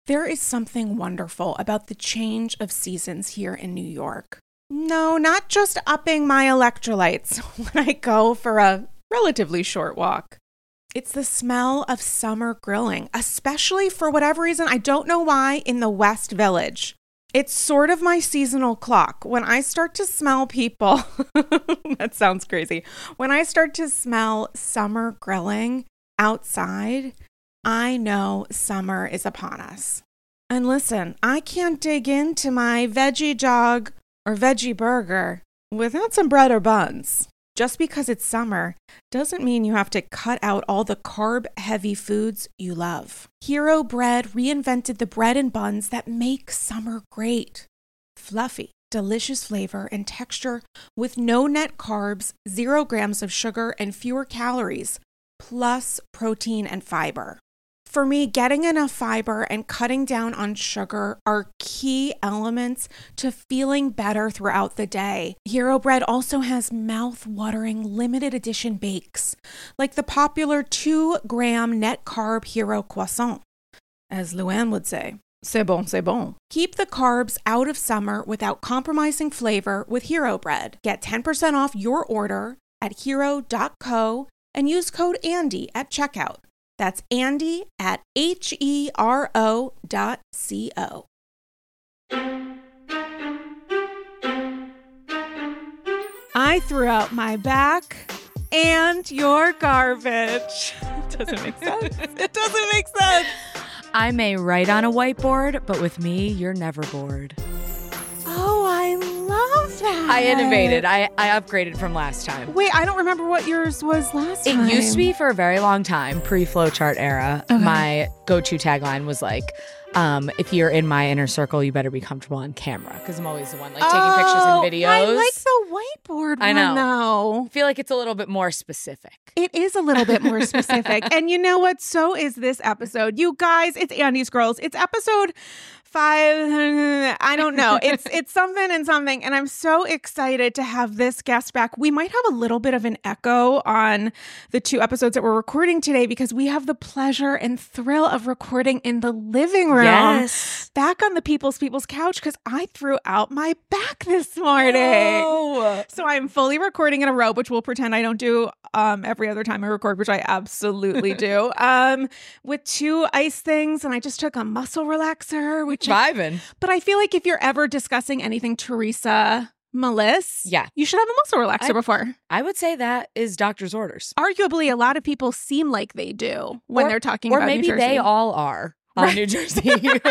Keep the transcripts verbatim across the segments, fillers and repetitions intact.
There is something wonderful about the change of seasons here in New York. No, not just upping my electrolytes when I go for a relatively short walk. It's the smell of summer grilling, especially for whatever reason, I don't know why, in the West Village. It's sort of my seasonal clock. When I start to smell people, that sounds crazy. When I start to smell summer grilling outside, I know summer is upon us. And listen, I can't dig into my veggie jog or veggie burger without some bread or buns. Just because it's summer doesn't mean you have to cut out all the carb-heavy foods you love. Hero Bread reinvented the bread and buns that make summer great. Fluffy, delicious flavor and texture with no net carbs, zero grams of sugar, and fewer calories, plus protein and fiber. For me, getting enough fiber and cutting down on sugar are key elements to feeling better throughout the day. Hero Bread also has mouth-watering limited edition bakes, like the popular two gram net carb Hero Croissant. As Luann would say, c'est bon, c'est bon. Keep the carbs out of summer without compromising flavor with Hero Bread. Get ten percent off your order at hero dot co and use code Andy at checkout. That's Andy at H E R O dot C O. I threw out my back and your garbage. Doesn't make sense. It doesn't make sense. I may write on a whiteboard, but with me, you're never bored. Oh, I love that. I innovated. I, I upgraded from last time. Wait, I don't remember what yours was last It time. used to be for a very long time, pre-flowchart era. Okay. My go-to tagline was like, um, if you're in my inner circle, you better be comfortable on camera. Because I'm always the one like taking oh, pictures and videos. I like the whiteboard I know. one, though. I feel like it's a little bit more specific. It is a little bit more specific. And you know what? So is this episode. You guys, it's Andy's Girls. It's episode five. I don't know. It's it's something and something. And I'm so excited to have this guest back. We might have a little bit of an echo on the two episodes that we're recording today because we have the pleasure and thrill of recording in the living room. Yes. Back on the People's People's couch because I threw out my back this morning. Oh. So I'm fully recording in a row, which we'll pretend I don't do um, every other time I record, which I absolutely do, um, with two ice things. And I just took a muscle relaxer, which Vibing. But I feel like if you're ever discussing anything Teresa Malice, Yeah. you should have a muscle relaxer I- before. I would say that is doctor's orders. Arguably, a lot of people seem like they do when Or- they're talking Or about maybe New Jersey. they all are on Right. New Jersey.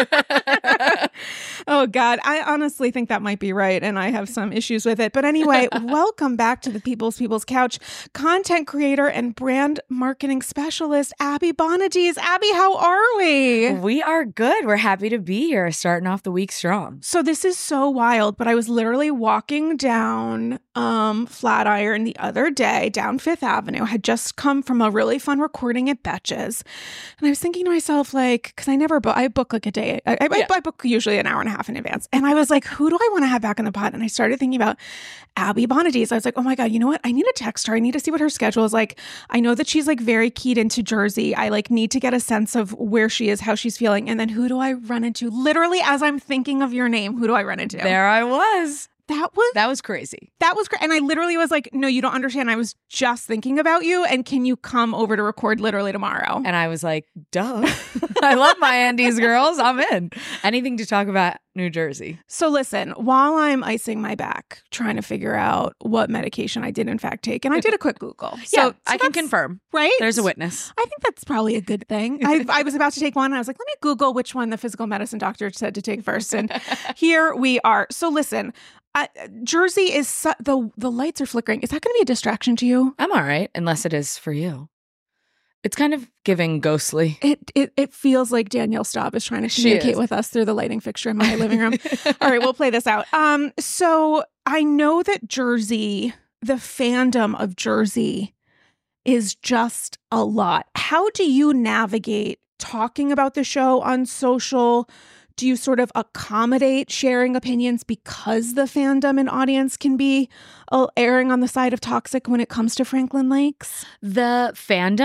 Oh, God. I honestly think that might be right. And I have some issues with it. But anyway, welcome back to the People's People's Couch. Content creator and brand marketing specialist, Abby Bonadies. Abby, how are we? We are good. We're happy to be here, starting off the week strong. So this is so wild, but I was literally walking down um, Flatiron the other day, down Fifth Avenue. I had just come from a really fun recording at Betches. And I was thinking to myself, like, because I never book, I book like a day. I, I, Yeah. I book usually an hour and a half in advance. And I was like, who do I want to have back in the pod? And I started thinking about Abby Bonadies. I was like, oh my God, you know what? I need to text her. I need to see what her schedule is like. I know that she's like very keyed into Jersey. I like need to get a sense of where she is, how she's feeling. And then who do I run into? Literally, as I'm thinking of your name, who do I run into? There I was. That was That was crazy. that was great. And I literally was like, no, you don't understand. I was just thinking about you. And can you come over to record literally tomorrow? And I was like, duh. I love my Andy's Girls. I'm in. Anything to talk about New Jersey. So listen, while I'm icing my back, trying to figure out what medication I did in fact take, and I did a quick Google. So, Yeah, so I can that's- confirm. Right? There's a witness. I think that's probably a good thing. I, I was about to take one and I was like, let me Google which one the physical medicine doctor said to take first. And here we are. So listen, uh, Jersey is, su- the the lights are flickering. Is that going to be a distraction to you? I'm all right, unless it is for you. It's kind of giving ghostly. It it, it feels like Danielle Staub is trying to She communicate is. with us through the lighting fixture in my living room. All right, we'll play this out. Um, so I know that Jersey, the fandom of Jersey is just a lot. How do you navigate talking about the show on social? Do you sort of accommodate sharing opinions because the fandom and audience can be uh, erring on the side of toxic when it comes to Franklin Lakes? The fandom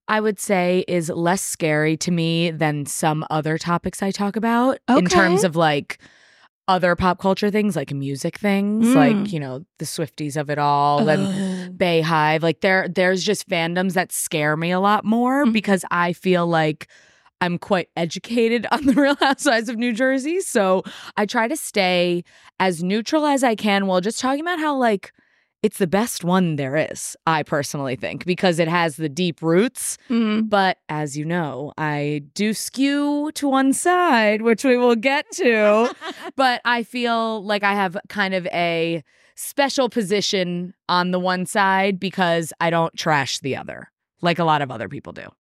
I would say, is less scary to me than some other topics I talk about in Okay. terms of like other pop culture things, like music things, Mm. like, you know, the Swifties of it all and Bayhive. Like there, there's just fandoms that scare me a lot more Mhm. because I feel like I'm quite educated on the Real Housewives of New Jersey. So I try to stay as neutral as I can while just talking about how like it's the best one there is, I personally think, because it has the deep roots. Mm. But as you know, I do skew to one side, which we will get to. But I feel like I have kind of a special position on the one side because I don't trash the other like a lot of other people do.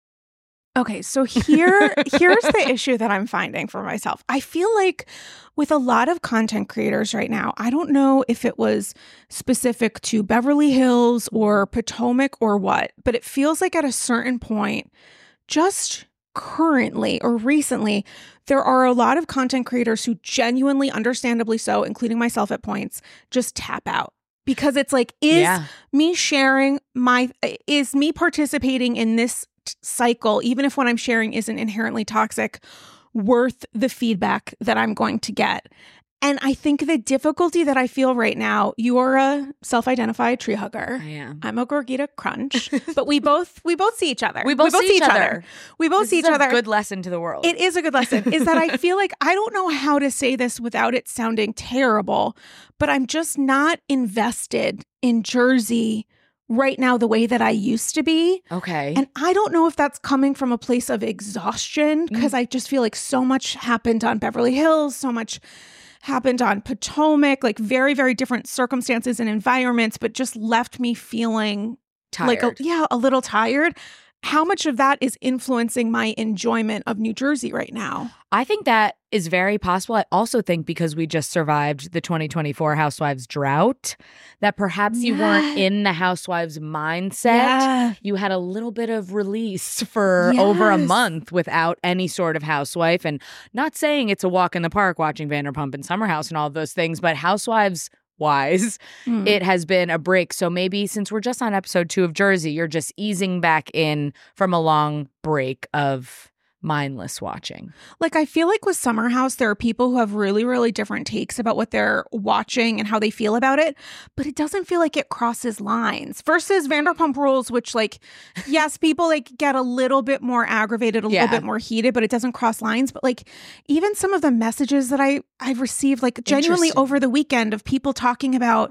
Okay, so here here's the issue that I'm finding for myself. I feel like with a lot of content creators right now, I don't know if it was specific to Beverly Hills or Potomac or what, but it feels like at a certain point, just currently or recently, there are a lot of content creators who genuinely, understandably so, including myself at points, just tap out. Because it's like, is Yeah. me sharing my, is me participating in this cycle, even if what I'm sharing isn't inherently toxic, worth the feedback that I'm going to get? And I think the difficulty that I feel right now, you are a self-identified tree hugger. I am. I'm a Gorgita Crunch, but we both we both see each other. We both see each other. We both This see is each a other. good lesson to the world. It is a good lesson. Is that I feel like I don't know how to say this without it sounding terrible, but I'm just not invested in Jersey right now the way that I used to be. Okay. And I don't know if that's coming from a place of exhaustion because I just feel like so much happened on Beverly Hills, so much happened on Potomac, like very, very different circumstances and environments, but just left me feeling Tired. like, a, yeah, a little tired. How much of that is influencing my enjoyment of New Jersey right now? I think that is very possible. I also think because we just survived the twenty twenty-four Housewives drought, that perhaps you weren't Yeah. in the Housewives mindset. Yeah. You had a little bit of release for over a Yes. month without any sort of housewife. And not saying it's a walk in the park watching Vanderpump and Summer House and all of those things, but Housewives wise, Mm. it has been a break. So maybe since we're just on episode two of Jersey, you're just easing back in from a long break of mindless watching. Like, I feel like with Summer House, there are people who have really, really different takes about what they're watching and how they feel about it, but it doesn't feel like it crosses lines versus Vanderpump Rules, which, like, yes, people like get a little bit more aggravated, a Yeah. little bit more heated, but it doesn't cross lines. But like, even some of the messages that I I've received, like, genuinely Interesting. over the weekend of people talking about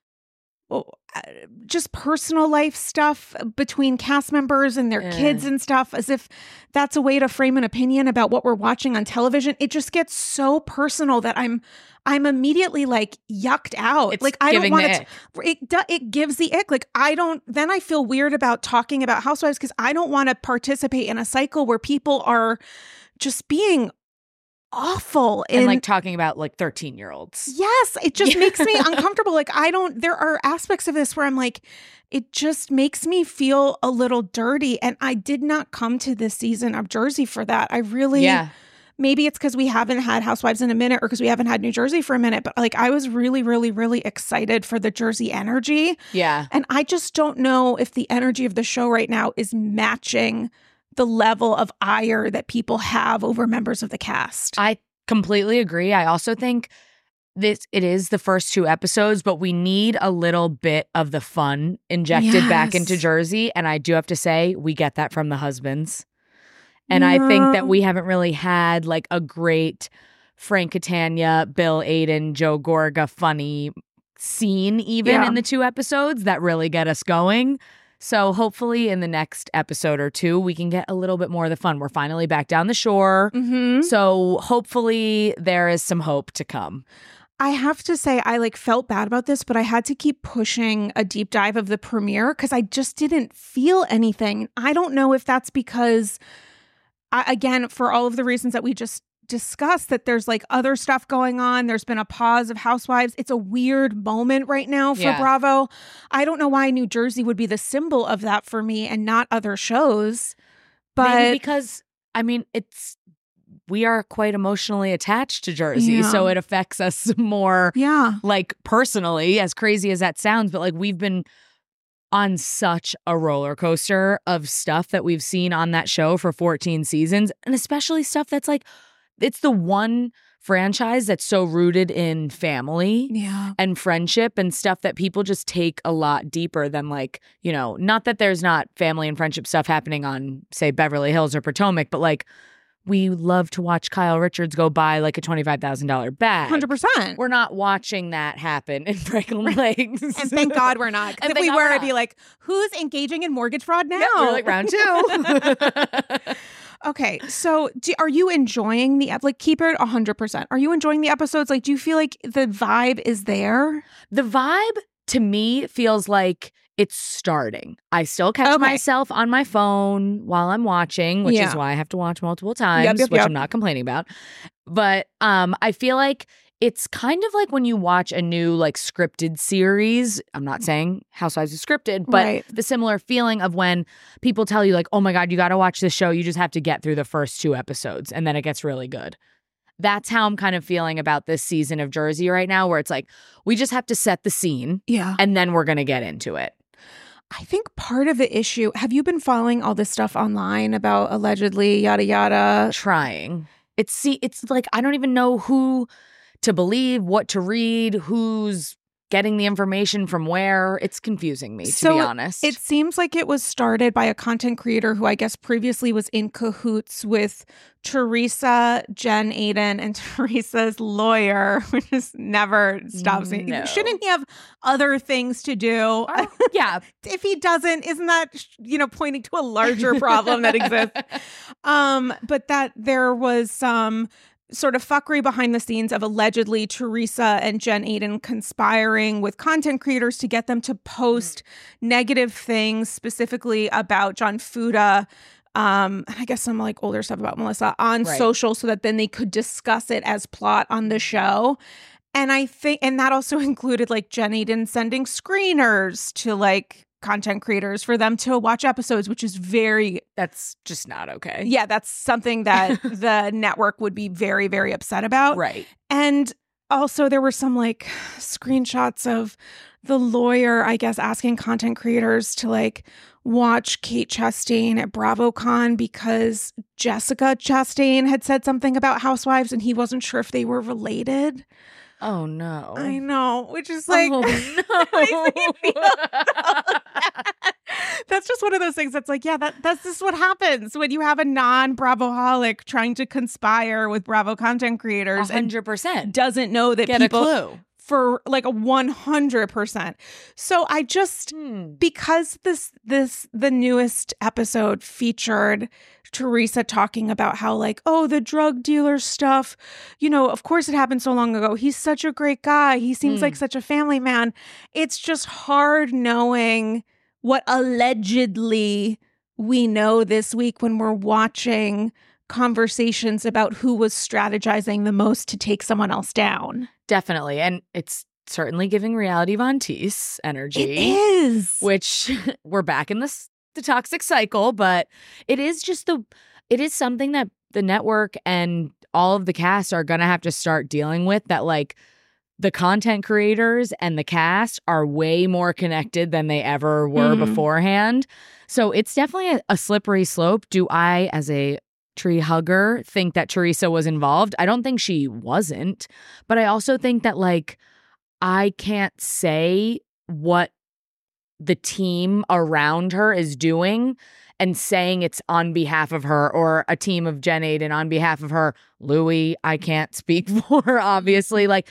well, uh, just personal life stuff between cast members and their Yeah. kids and stuff, as if that's a way to frame an opinion about what we're watching on television. It just gets so personal that I'm I'm immediately like yucked out. It's like I don't giving want the to. It do, it gives the ick. Like I don't. Then I feel weird about talking about Housewives because I don't want to participate in a cycle where people are just being awful And in like talking about like thirteen year olds. Yes, it just Yeah. makes me uncomfortable. Like I don't, there are aspects of this where I'm like, it just makes me feel a little dirty. And I did not come to this season of Jersey for that. I really, Yeah. maybe it's because we haven't had Housewives in a minute or because we haven't had New Jersey for a minute. But like I was really, really, really excited for the Jersey energy. Yeah. And I just don't know if the energy of the show right now is matching the level of ire that people have over members of the cast. I completely agree. I also think this it is the first two episodes, but we need a little bit of the fun injected back Yes. into Jersey. And I do have to say, we get that from the husbands. And I think that No. we haven't really had like a great Frank Catania, Bill Aiden, Joe Gorga funny scene even Yeah. in the two episodes that really get us going. So hopefully in the next episode or two, we can get a little bit more of the fun. We're finally back down the shore. Mm-hmm. So hopefully there is some hope to come. I have to say, I like felt bad about this, but I had to keep pushing a deep dive of the premiere because I just didn't feel anything. I don't know if that's because, I, again, for all of the reasons that we just discussed, that there's like other stuff going on. There's been a pause of Housewives. It's a weird moment right now for Yeah. Bravo. I don't know why New Jersey would be the symbol of that for me and not other shows. But Maybe because, I mean, it's we are quite emotionally attached to Jersey. Yeah. So it affects us more yeah. like personally, as crazy as that sounds, but like we've been on such a roller coaster of stuff that we've seen on that show for fourteen seasons, and especially stuff that's like, it's the one franchise that's so rooted in family yeah. and friendship and stuff that people just take a lot deeper than, like, you know, not that there's not family and friendship stuff happening on, say, Beverly Hills or Potomac, but like, we love to watch Kyle Richards go buy like a twenty-five thousand dollars bag. one hundred percent. We're not watching that happen in Franklin Lakes. And thank God we're not. Because if we were, I'd be like, who's engaging in mortgage fraud now? Yeah, we're like round two. Okay, so do, are you enjoying the, like, keep it one hundred percent. Are you enjoying the episodes? Like, do you feel like the vibe is there? The vibe, to me, feels like it's starting. I still catch Okay. myself on my phone while I'm watching, which Yeah. is why I have to watch multiple times, Yep, yep, which yep. I'm not complaining about. But um, I feel like it's kind of like when you watch a new, like, scripted series. I'm not saying Housewives is scripted, but Right. the similar feeling of when people tell you, like, oh my God, you got to watch this show. You just have to get through the first two episodes and then it gets really good. That's how I'm kind of feeling about this season of Jersey right now, where it's like, we just have to set the scene Yeah. and then we're going to get into it. I think part of the issue, have you been following all this stuff online about allegedly yada yada? Trying. It's see, it's like, I don't even know who to believe, what to read, who's getting the information from where. It's confusing me, to So be honest. It seems like it was started by a content creator who I guess previously was in cahoots with Teresa, Jen Aiden, and Teresa's lawyer, which just never stops me. No. Shouldn't he have other things to do? Oh, yeah. If he doesn't, isn't that, you know, pointing to a larger problem that exists? Um, but that there was some sort of fuckery behind the scenes of allegedly Teresa and Jen Aiden conspiring with content creators to get them to post negative things, specifically about John Fuda, um, and I guess some like older stuff about Melissa on Right. social, so that then they could discuss it as plot on the show. And I think, and that also included like Jen Aiden sending screeners to like content creators for them to watch episodes, which is very, That's just not okay. yeah, that's something that the network would be very, very upset about. Right. And also there were some like screenshots of the lawyer, I guess, asking content creators to like watch Kate Chastain at BravoCon because Jessica Chastain had said something about Housewives and he wasn't sure if they were related. Oh, no. I know, which is like, oh, makes me no. feel so bad. That's just one of those things that's like, yeah, that that's just what happens when you have a non-Bravoholic trying to conspire with Bravo content creators one hundred and percent. doesn't know that Get people a clue. for like a one hundred percent. So I just, Hmm. because this this the newest episode featured Teresa talking about how like, oh, the drug dealer stuff, you know, of course it happened so long ago. He's such a great guy. He seems Mm. like such a family man. It's just hard knowing what allegedly we know this week when we're watching conversations about who was strategizing the most to take someone else down. Definitely. And it's certainly giving Reality Von Teese energy. It is. Which we're back in this the toxic cycle, but it is just the it is something that the network and all of the cast are gonna have to start dealing with, that like the content creators and the cast are way more connected than they ever were Mhm. beforehand. So it's definitely a, a slippery slope. Do I, as a tree hugger, think that Teresa was involved? I don't think she wasn't, but I also think that like I can't say what the team around her is doing and saying it's on behalf of her, or a team of Jen Aiden on behalf of her. Louis, I can't speak for, obviously. Like,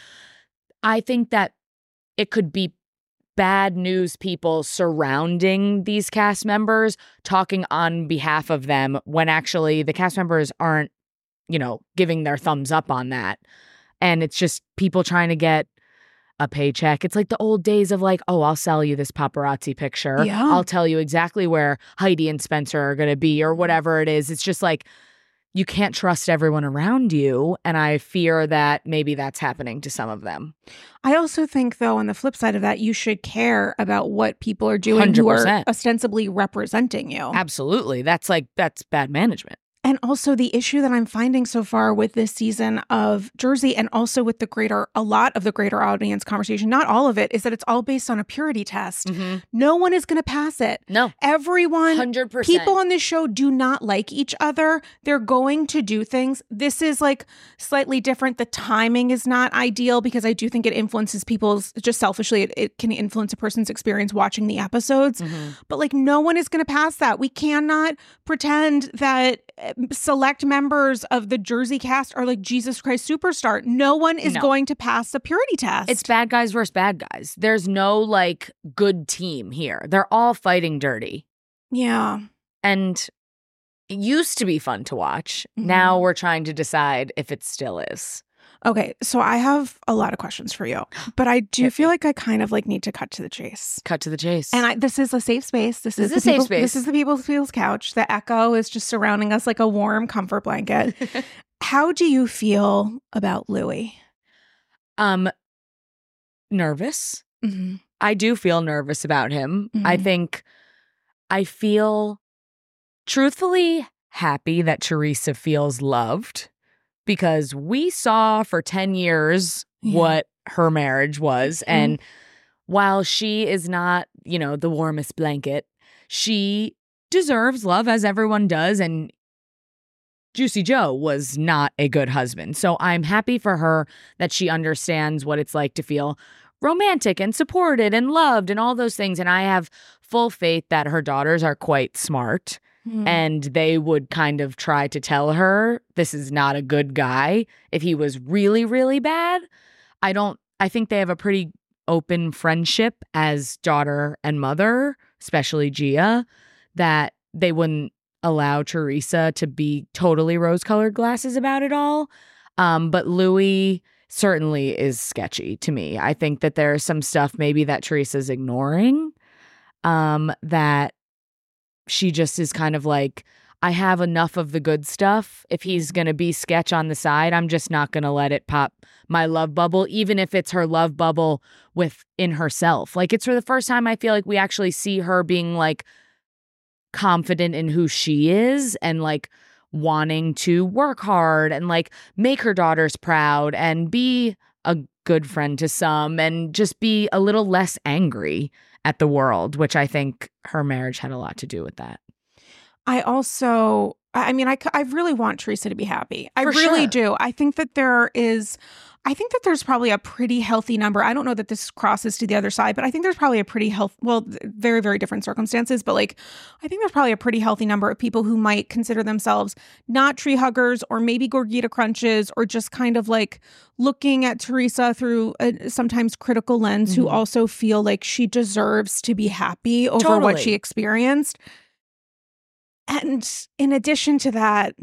I think that it could be bad news people surrounding these cast members talking on behalf of them when actually the cast members aren't, you know, giving their thumbs up on that. And it's just people trying to get a paycheck. It's like the old days of like, oh, I'll sell you this paparazzi picture. Yeah. I'll tell you exactly where Heidi and Spencer are going to be, or whatever it is. It's just like, you can't trust everyone around you. And I fear that maybe that's happening to some of them. I also think, though, on the flip side of that, you should care about what people are doing who one hundred percent. are ostensibly representing you. Absolutely. That's like, that's bad management. And also the issue that I'm finding so far with this season of Jersey, and also with the greater, a lot of the greater audience conversation, not all of it, is that it's all based on a purity test. Mm-hmm. No one is going to pass it. No. Everyone, one hundred percent. People on this show do not like each other. They're going to do things. This is like slightly different. The timing is not ideal because I do think it influences people's, just selfishly, it, it can influence a person's experience watching the episodes. Mm-hmm. But like no one is going to pass that. We cannot pretend that select members of the Jersey cast are like Jesus Christ Superstar. No one is no. going to pass the purity test. It's bad guys versus bad guys. There's no like good team here. They're all fighting dirty. Yeah. And it used to be fun to watch. Mm-hmm. Now we're trying to decide if it still is. Okay, so I have a lot of questions for you, but I do feel like I kind of like need to cut to the chase. Cut to the chase. And I, this is a safe space. This, this is, is a safe safe space. This is the People's Feels couch. The echo is just surrounding us like a warm comfort blanket. How do you feel about Louis? Um, nervous. Mm-hmm. I do feel nervous about him. Mm-hmm. I think I feel truthfully happy that Teresa feels loved. Because we saw for ten years yeah. what her marriage was. Mm-hmm. And while she is not, you know, the warmest blanket, she deserves love as everyone does. And Juicy Joe was not a good husband. So I'm happy for her that she understands what it's like to feel romantic and supported and loved and all those things. And I have full faith that her daughters are quite smart. Mm. And they would kind of try to tell her this is not a good guy if he was really, really bad. I don't, I think they have a pretty open friendship as daughter and mother, especially Gia, that they wouldn't allow Teresa to be totally rose-colored glasses about it all. Um, but Louis certainly is sketchy to me. I think that there's some stuff maybe that Teresa's ignoring, um, that she just is kind of like, I have enough of the good stuff. If he's going to be sketch on the side, I'm just not going to let it pop my love bubble, even if it's her love bubble within herself. Like, it's for the first time I feel like we actually see her being like confident in who she is and like wanting to work hard and like make her daughters proud and be a good friend to some and just be a little less angry at the world, which I think her marriage had a lot to do with that. I also, I mean, I, I really want Teresa to be happy. I For really sure. do. I think that there is, I think that there's probably a pretty healthy number. I don't know that this crosses to the other side, but I think there's probably a pretty health, well, very, very different circumstances. But like, I think there's probably a pretty healthy number of people who might consider themselves not tree huggers or maybe Gorgita crunches or just kind of like looking at Teresa through a sometimes critical lens, mm-hmm. who also feel like she deserves to be happy over Totally. what she experienced. And in addition to that,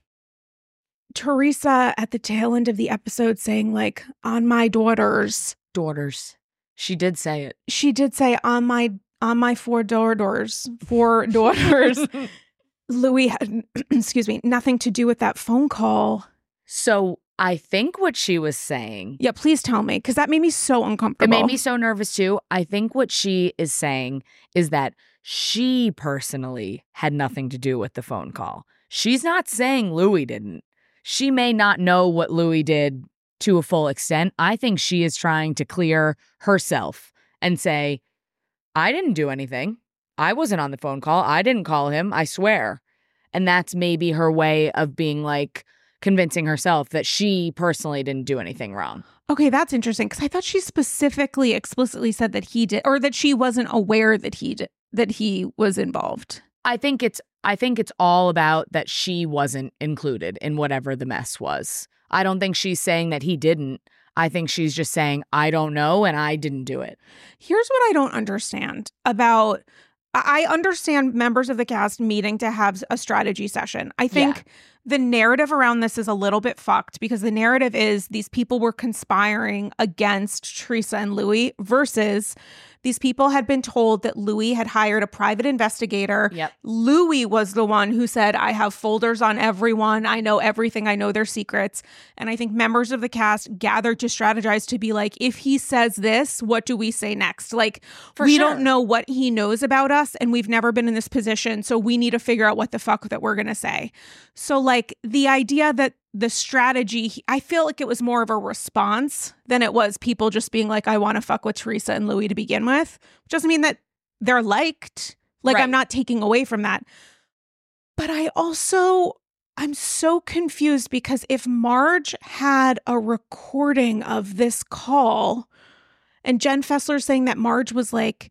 Teresa at the tail end of the episode saying like, on my daughters. Daughters. She did say it. She did say on my on my four daughters, four daughters. Louis had, excuse me, nothing to do with that phone call. So I think what she was saying. Yeah, please tell me, because that made me so uncomfortable. It made me so nervous too. I think what she is saying is that she personally had nothing to do with the phone call. She's not saying Louis didn't. She may not know what Louis did to a full extent. I think she is trying to clear herself and say, I didn't do anything. I wasn't on the phone call. I didn't call him. I swear. And that's maybe her way of being like convincing herself that she personally didn't do anything wrong. Okay, that's interesting, because I thought she specifically explicitly said that he did, or that she wasn't aware that he did, that he was involved. I think it's I think it's all about that she wasn't included in whatever the mess was. I don't think she's saying that he didn't. I think she's just saying, I don't know and I didn't do it. Here's what I don't understand about, I understand members of the cast meeting to have a strategy session. I think yeah. the narrative around this is a little bit fucked, because the narrative is these people were conspiring against Teresa and Louis versus These people had been told that Louis had hired a private investigator. Yep. Louis was the one who said, I have folders on everyone. I know everything. I know their secrets. And I think members of the cast gathered to strategize to be like, if he says this, what do we say next? Like, For we sure. don't know what he knows about us, and we've never been in this position. So we need to figure out what the fuck that we're going to say. So like the idea that the strategy, I feel like it was more of a response than it was people just being like, I want to fuck with Teresa and Louis to begin with. Which doesn't mean that they're liked. Like, Right. I'm not taking away from that. But I also, I'm so confused because if Marge had a recording of this call and Jen Fessler saying that Marge was like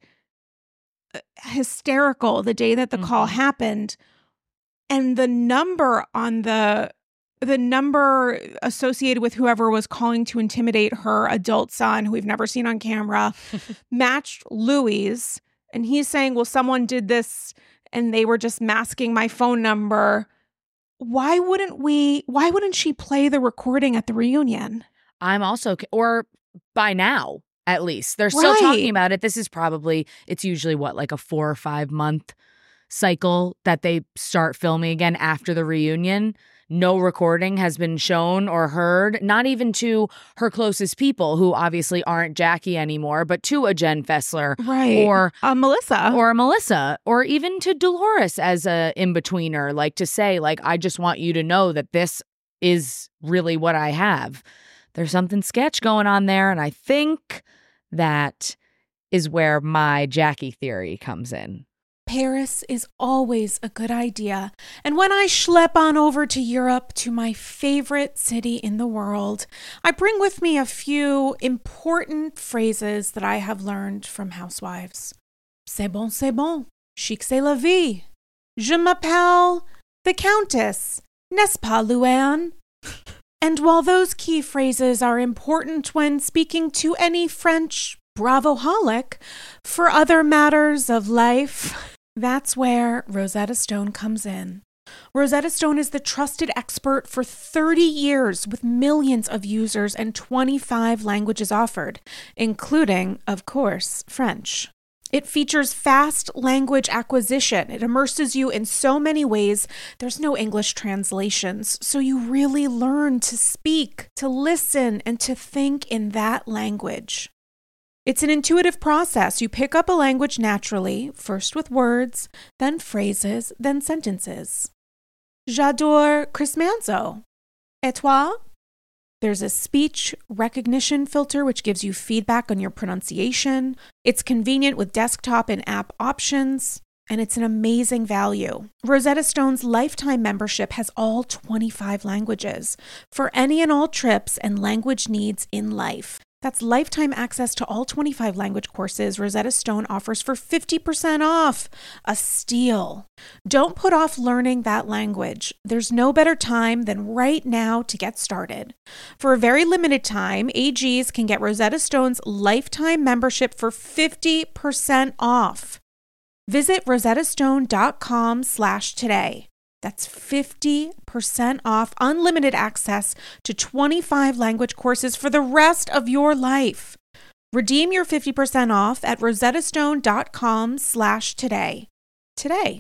hysterical the day that the Mm-hmm. call happened, and the number on the the number associated with whoever was calling to intimidate her adult son, who we've never seen on camera, matched Louis. And he's saying, well, someone did this and they were just masking my phone number. Why wouldn't we, why wouldn't she play the recording at the reunion? I'm also, or by now, at least. They're still Right. talking about it. This is probably, it's usually what, like a four or five month cycle that they start filming again after the reunion. No recording has been shown or heard, not even to her closest people who obviously aren't Jackie anymore, but to a Jen Fessler Right. or uh, Melissa. or Melissa, or even to Dolores as a in-betweener, like to say, like, I just want you to know that this is really what I have. There's something sketch going on there, and I think that is where my Jackie theory comes in. Paris is always a good idea. And when I schlep on over to Europe, to my favorite city in the world, I bring with me a few important phrases that I have learned from housewives. C'est bon, c'est bon. Chic, c'est la vie. Je m'appelle the Countess. N'est-ce pas, Luann? And while those key phrases are important when speaking to any French bravoholic, for other matters of life, that's where Rosetta Stone comes in. Rosetta Stone is the trusted expert for thirty years with millions of users and twenty-five languages offered, including, of course, French. It features fast language acquisition. It immerses you in so many ways. There's no English translations, so you really learn to speak, to listen, and to think in that language. It's an intuitive process. You pick up a language naturally, first with words, then phrases, then sentences. J'adore Chris Manzo. Et toi? There's a speech recognition filter which gives you feedback on your pronunciation. It's convenient with desktop and app options, and it's an amazing value. Rosetta Stone's lifetime membership has all twenty-five languages for any and all trips and language needs in life. That's lifetime access to all twenty-five language courses Rosetta Stone offers for fifty percent off. A steal. Don't put off learning that language. There's no better time than right now to get started. For a very limited time, A Gs can get Rosetta Stone's lifetime membership for fifty percent off. Visit rosettastone.com slash today. That's fifty percent off unlimited access to twenty-five language courses for the rest of your life. Redeem your fifty percent off at rosettastone.com slash today. Today.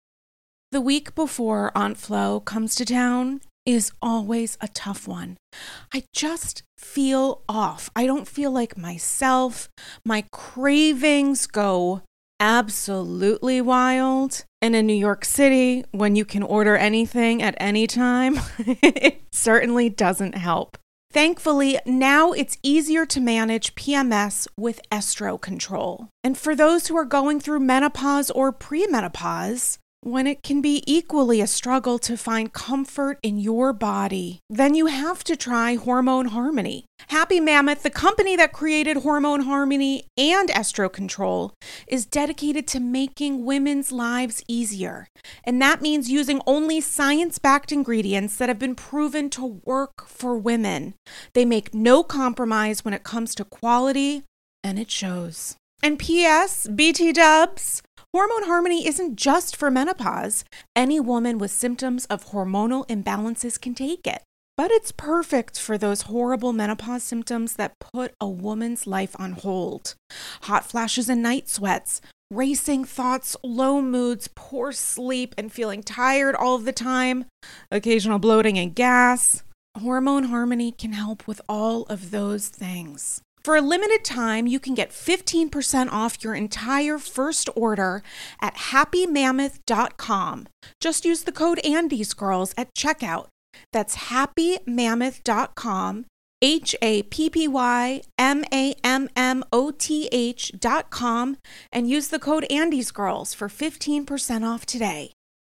The week before Aunt Flo comes to town is always a tough one. I just feel off. I don't feel like myself. My cravings go absolutely wild. And in New York City, when you can order anything at any time, it certainly doesn't help. Thankfully, now it's easier to manage P M S with estro control. And for those who are going through menopause or premenopause, when it can be equally a struggle to find comfort in your body, then you have to try Hormone Harmony. Happy Mammoth, the company that created Hormone Harmony and Estro Control, is dedicated to making women's lives easier. And that means using only science-backed ingredients that have been proven to work for women. They make no compromise when it comes to quality, and it shows. And P S, B T dubs, Hormone Harmony isn't just for menopause. Any woman with symptoms of hormonal imbalances can take it. But it's perfect for those horrible menopause symptoms that put a woman's life on hold. Hot flashes and night sweats, racing thoughts, low moods, poor sleep, and feeling tired all of the time, occasional bloating and gas. Hormone Harmony can help with all of those things. For a limited time, you can get fifteen percent off your entire first order at happy mammoth dot com. Just use the code ANDIESGIRLS at checkout. That's happy mammoth dot com, H A P P Y M A M M O T H dot com, and use the code ANDIESGIRLS for fifteen percent off today.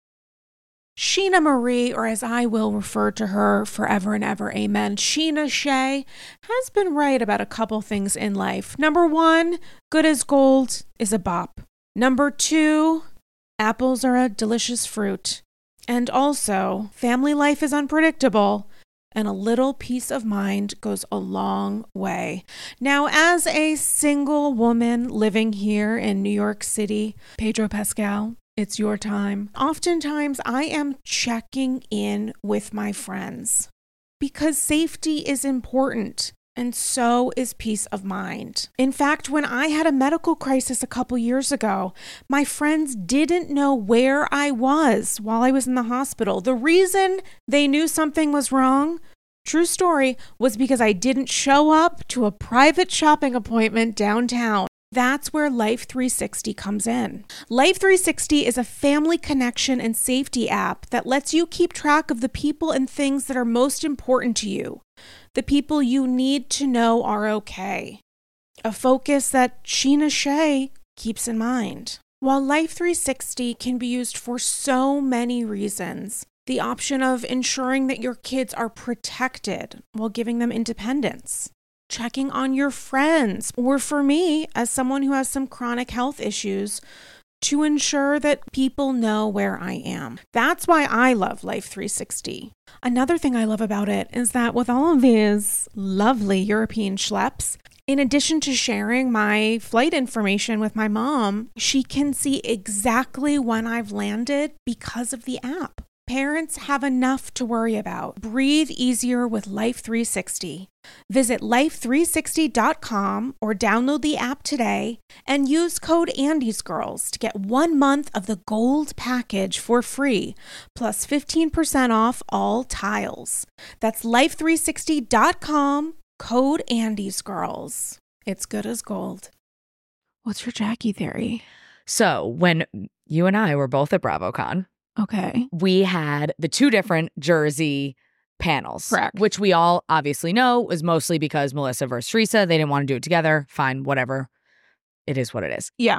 Sheena Marie, or as I will refer to her forever and ever, amen, Sheena Shea, has been right about a couple things in life. Number one, Good as Gold is a bop. Number two, apples are a delicious fruit. And also, family life is unpredictable, and a little peace of mind goes a long way. Now, as a single woman living here in New York City, Pedro Pascal, it's your time. Oftentimes, I am checking in with my friends because safety is important. And so is peace of mind. In fact, when I had a medical crisis a couple years ago, my friends didn't know where I was while I was in the hospital. The reason they knew something was wrong, true story, was because I didn't show up to a private shopping appointment downtown. That's where Life three sixty comes in. Life three sixty is a family connection and safety app that lets you keep track of the people and things that are most important to you. The people you need to know are okay. A focus that Sheena Shea keeps in mind. While Life three sixty can be used for so many reasons, the option of ensuring that your kids are protected while giving them independence, checking on your friends, or for me, as someone who has some chronic health issues, to ensure that people know where I am. That's why I love Life three sixty. Another thing I love about it is that with all of these lovely European schleps, in addition to sharing my flight information with my mom, she can see exactly when I've landed because of the app. Parents have enough to worry about. Breathe easier with Life three sixty. Visit life three sixty dot com or download the app today and use code ANDIESGIRLS to get one month of the gold package for free, plus fifteen percent off all tiles. That's life three sixty dot com, code ANDIESGIRLS. It's good as gold. What's your Jackie theory? So when you and I were both at BravoCon, okay, we had the two different Jersey panels. Correct. Which we all obviously know was mostly because Melissa versus Teresa. They didn't want to do it together. Fine, whatever. It is what it is. Yeah.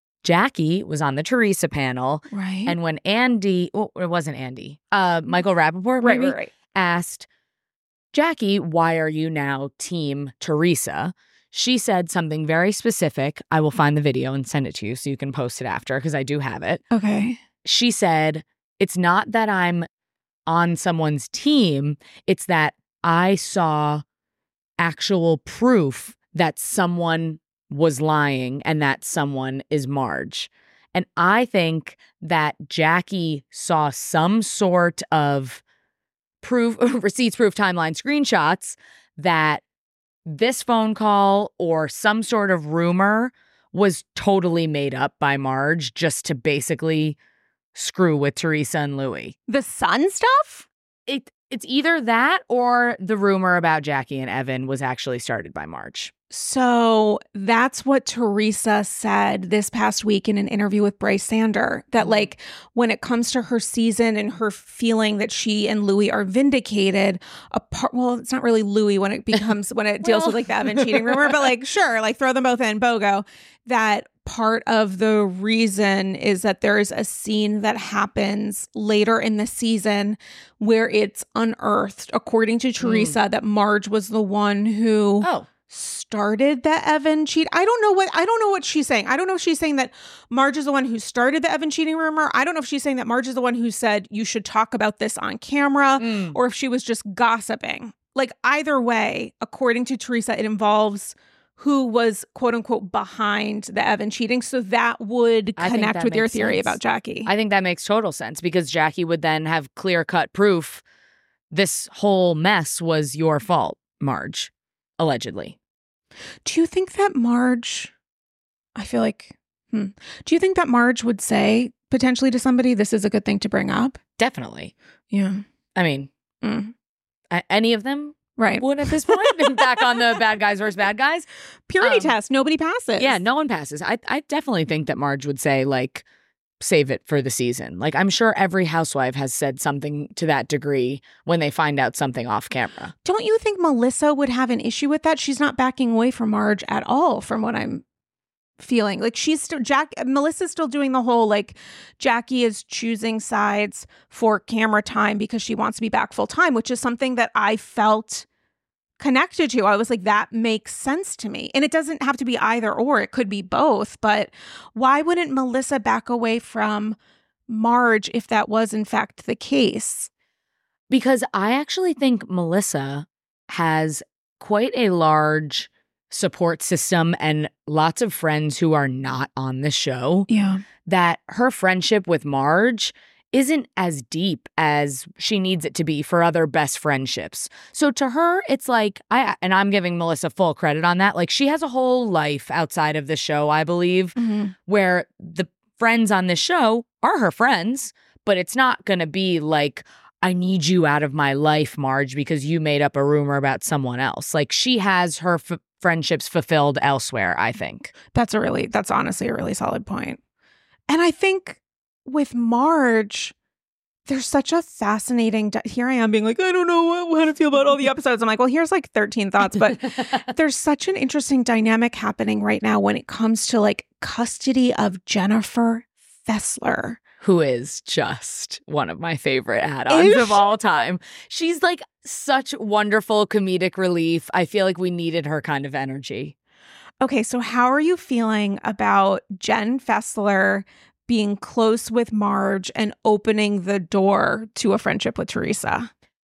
Jackie was on the Teresa panel. Right. And when Andy, oh, it wasn't Andy, uh, Michael Rappaport right, maybe, right, right. asked Jackie, why are you now team Teresa? She said something very specific. I will find the video and send it to you so you can post it after because I do have it. Okay. She said, it's not that I'm on someone's team, it's that I saw actual proof that someone was lying and that someone is Marge. And I think that Jackie saw some sort of proof, receipts, proof, timeline, screenshots that this phone call or some sort of rumor was totally made up by Marge just to basically screw with Teresa and Louis. The Sun stuff? It it's either that or the rumor about Jackie and Evan was actually started by Marge. So that's what Teresa said this past week in an interview with Bryce Sander, that like when it comes to her season and her feeling that she and Louis are vindicated, apart, well, it's not really Louis when it becomes, when it deals well. with like the Evan cheating rumor, but like, sure, like throw them both in, BOGO, that part of the reason is that there is a scene that happens later in the season where it's unearthed, according to Teresa, mm. that Marge was the one who oh. started the Evan cheat. I don't know what I don't know what she's saying. I don't know if she's saying that Marge is the one who started the Evan cheating rumor. I don't know if she's saying that Marge is the one who said you should talk about this on camera, mm. or if she was just gossiping. Like either way, according to Teresa, it involves who was quote unquote behind the Evan cheating. So that would connect that with your theory sense. about Jackie. I think that makes total sense because Jackie would then have clear cut proof this whole mess was your fault, Marge, allegedly. Do you think that Marge, I feel like, hmm, do you think that Marge would say potentially to somebody, this is a good thing to bring up? Definitely. Yeah. I mean, Mm. a- any of them Right. would at this point. Back on the bad guys versus bad guys. Purity Um, test. Nobody passes. Yeah, no one passes. I, I definitely think that Marge would say, like, save it for the season. Like, I'm sure every housewife has said something to that degree when they find out something off camera. Don't you think Melissa would have an issue with that? She's not backing away from Marge at all, from what I'm feeling. Like, she's still, Jack, Melissa's still doing the whole, like, Jackie is choosing sides for camera time because she wants to be back full time, which is something that I felt connected to. I was like, that makes sense to me. And it doesn't have to be either or, it could be both. But why wouldn't Melissa back away from Marge if that was in fact the case? Because I actually think Melissa has quite a large support system and lots of friends who are not on the show. Yeah. That her friendship with Marge isn't as deep as she needs it to be for other best friendships. So to her, it's like, I and I'm giving Melissa full credit on that. Like, she has a whole life outside of the show, I believe, Mm-hmm. where the friends on this show are her friends, but it's not going to be like, I need you out of my life, Marge, because you made up a rumor about someone else. Like, she has her f- friendships fulfilled elsewhere, I think. That's a really, that's honestly a really solid point. And I think with Marge, there's such a fascinating, di- here I am being like, I don't know what, how to feel about all the episodes. I'm like, well, here's like thirteen thoughts, but there's such an interesting dynamic happening right now when it comes to like custody of Jennifer Fessler. Who is just one of my favorite add-ons of all time. She's like such wonderful comedic relief. I feel like we needed her kind of energy. Okay, so how are you feeling about Jen Fessler being close with Marge and opening the door to a friendship with Teresa?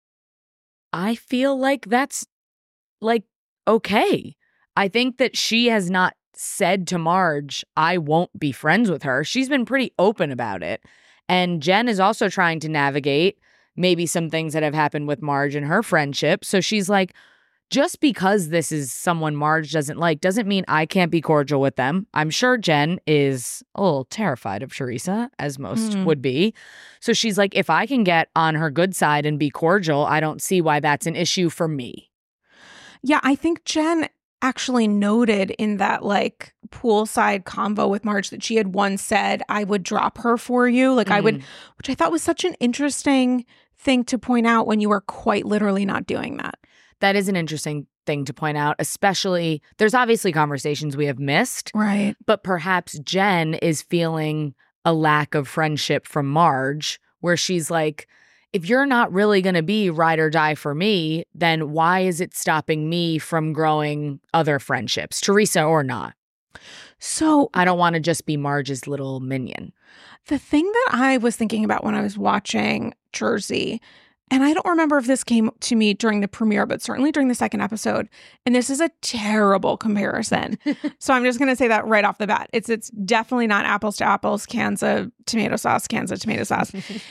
I feel like that's like okay. I think that she has not said to Marge, I won't be friends with her. She's been pretty open about it. And Jen is also trying to navigate maybe some things that have happened with Marge and her friendship. So she's like, just because this is someone Marge doesn't like doesn't mean I can't be cordial with them. I'm sure Jen is a little terrified of Teresa, as most Mm. would be. So she's like, if I can get on her good side and be cordial, I don't see why that's an issue for me. Yeah, I think Jen actually noted in that like poolside convo with Marge that she had once said, I would drop her for you. Like I would, Mm. which I thought was such an interesting thing to point out when you were quite literally not doing that. That is an interesting thing to point out, especially there's obviously conversations we have missed, Right. but perhaps Jen is feeling a lack of friendship from Marge, where she's like, if you're not really going to be ride or die for me, then why is it stopping me from growing other friendships, Teresa or not? So I don't want to just be Marge's little minion. the thing that I was thinking about when I was watching Jersey, and I don't remember if this came to me during the premiere, but certainly during the second episode, and this is a terrible comparison. So I'm just going to say that right off the bat. It's it's definitely not apples to apples, cans of tomato sauce, cans of tomato sauce.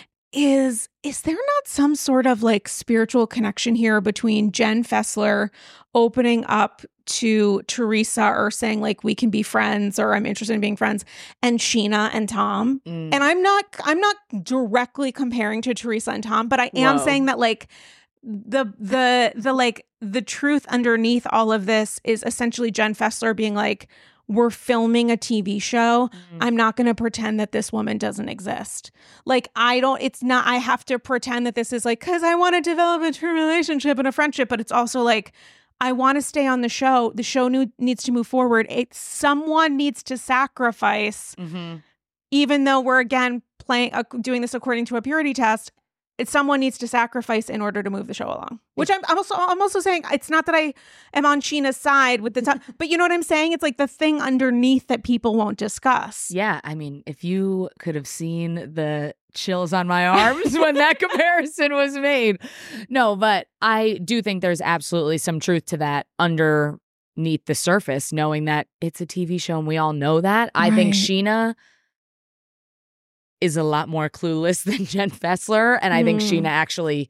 Is is there not some sort of like spiritual connection here between Jen Fessler opening up to Teresa or saying like we can be friends or I'm interested in being friends, and Sheena and Tom? Mm. And I'm not I'm not directly comparing to Teresa and Tom, but I am Whoa. saying that like the the the like the truth underneath all of this is essentially Jen Fessler being like, we're filming a T V show. Mm. I'm not going to pretend that this woman doesn't exist. Like, I don't, it's not, I have to pretend that this is like, because I want to develop a true relationship and a friendship, but it's also like, I want to stay on the show. The show new, needs to move forward. It, someone needs to sacrifice, Mm-hmm. even though we're again playing, uh, doing this according to a purity test. It's someone needs to sacrifice in order to move the show along. Which I'm, I'm also I'm also saying it's not that I am on Sheena's side with the time, but you know what I'm saying? It's like the thing underneath that people won't discuss. Yeah, I mean, if you could have seen the chills on my arms when that comparison was made. No, but I do think there's absolutely some truth to that underneath the surface, knowing that it's a T V show and we all know that. I think Right. Sheena is a lot more clueless than Jen Fessler, and I think Mm. Sheena actually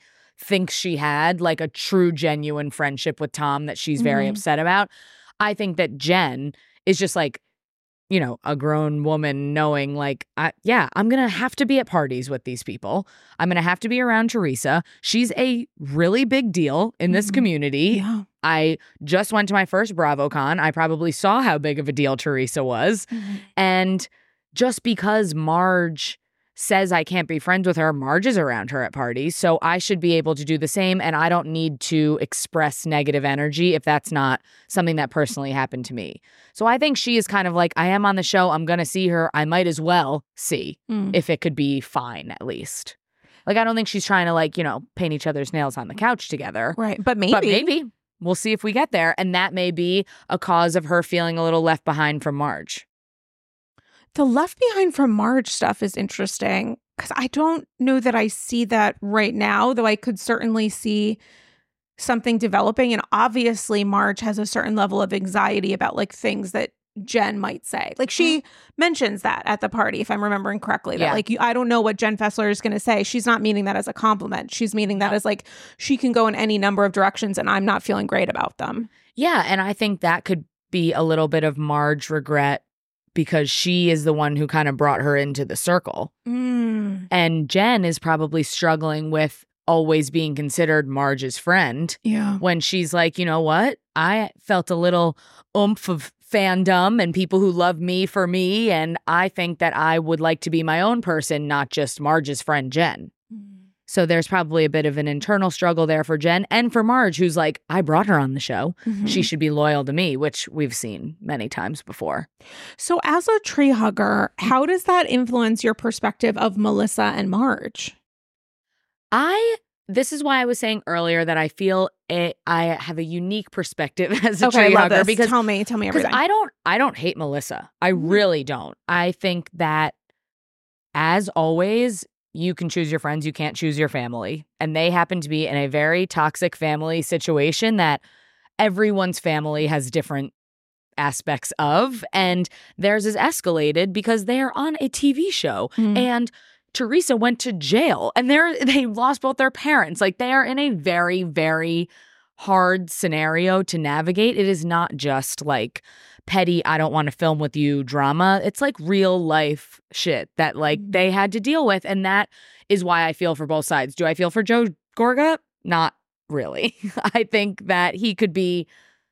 thinks she had like a true, genuine friendship with Tom that she's very Mhm. upset about. I think that Jen is just like, you know, a grown woman knowing like, I, yeah, I'm going to have to be at parties with these people. I'm going to have to be around Teresa. She's a really big deal in this Mhm. community. Yeah. I just went to my first BravoCon. I probably saw how big of a deal Teresa was. Mhm. And just because Marge says I can't be friends with her, Marge is around her at parties. So I should be able to do the same. And I don't need to express negative energy if that's not something that personally happened to me. So I think she is kind of like, I am on the show. I'm going to see her. I might as well see Mm. if it could be fine, at least. Like, I don't think she's trying to, like, you know, paint each other's nails on the couch together. Right. But maybe. But maybe. We'll see if we get there. And that may be a cause of her feeling a little left behind from Marge. The Left Behind from Marge stuff is interesting because I don't know that I see that right now, though I could certainly see something developing. And obviously, Marge has a certain level of anxiety about like things that Jen might say. Like she mentions that at the party, if I'm remembering correctly, that Yeah. like, you, I don't know what Jen Fessler is going to say. She's not meaning that as a compliment. She's meaning that as like, she can go in any number of directions and I'm not feeling great about them. Yeah, and I think that could be a little bit of Marge regret because she is the one who kind of brought her into the circle. Mm. And Jen is probably struggling with always being considered Marge's friend Yeah. when she's like, you know what? I felt a little oomph of fandom and people who love me for me. And I think that I would like to be my own person, not just Marge's friend, Jen. So there's probably a bit of an internal struggle there for Jen and for Marge, who's like, I brought her on the show. Mhm. She should be loyal to me, which we've seen many times before. So as a tree hugger, how does that influence your perspective of Melissa and Marge? I, this is why I was saying earlier that I feel it, I have a unique perspective as a Okay, I tree love hugger this. because tell me, tell me because everything. I don't, I don't hate Melissa. I really don't. I think that as always, you can choose your friends, you can't choose your family. And they happen to be in a very toxic family situation that everyone's family has different aspects of. And theirs is escalated because they are on a T V show. Mm. And Teresa went to jail and they're they lost both their parents. Like they are in a very, very hard scenario to navigate. It is not just like petty, I don't want to film with you drama. It's like real life shit that like they had to deal with. And that is why I feel for both sides. Do I feel for Joe Gorga? Not really. I think that he could be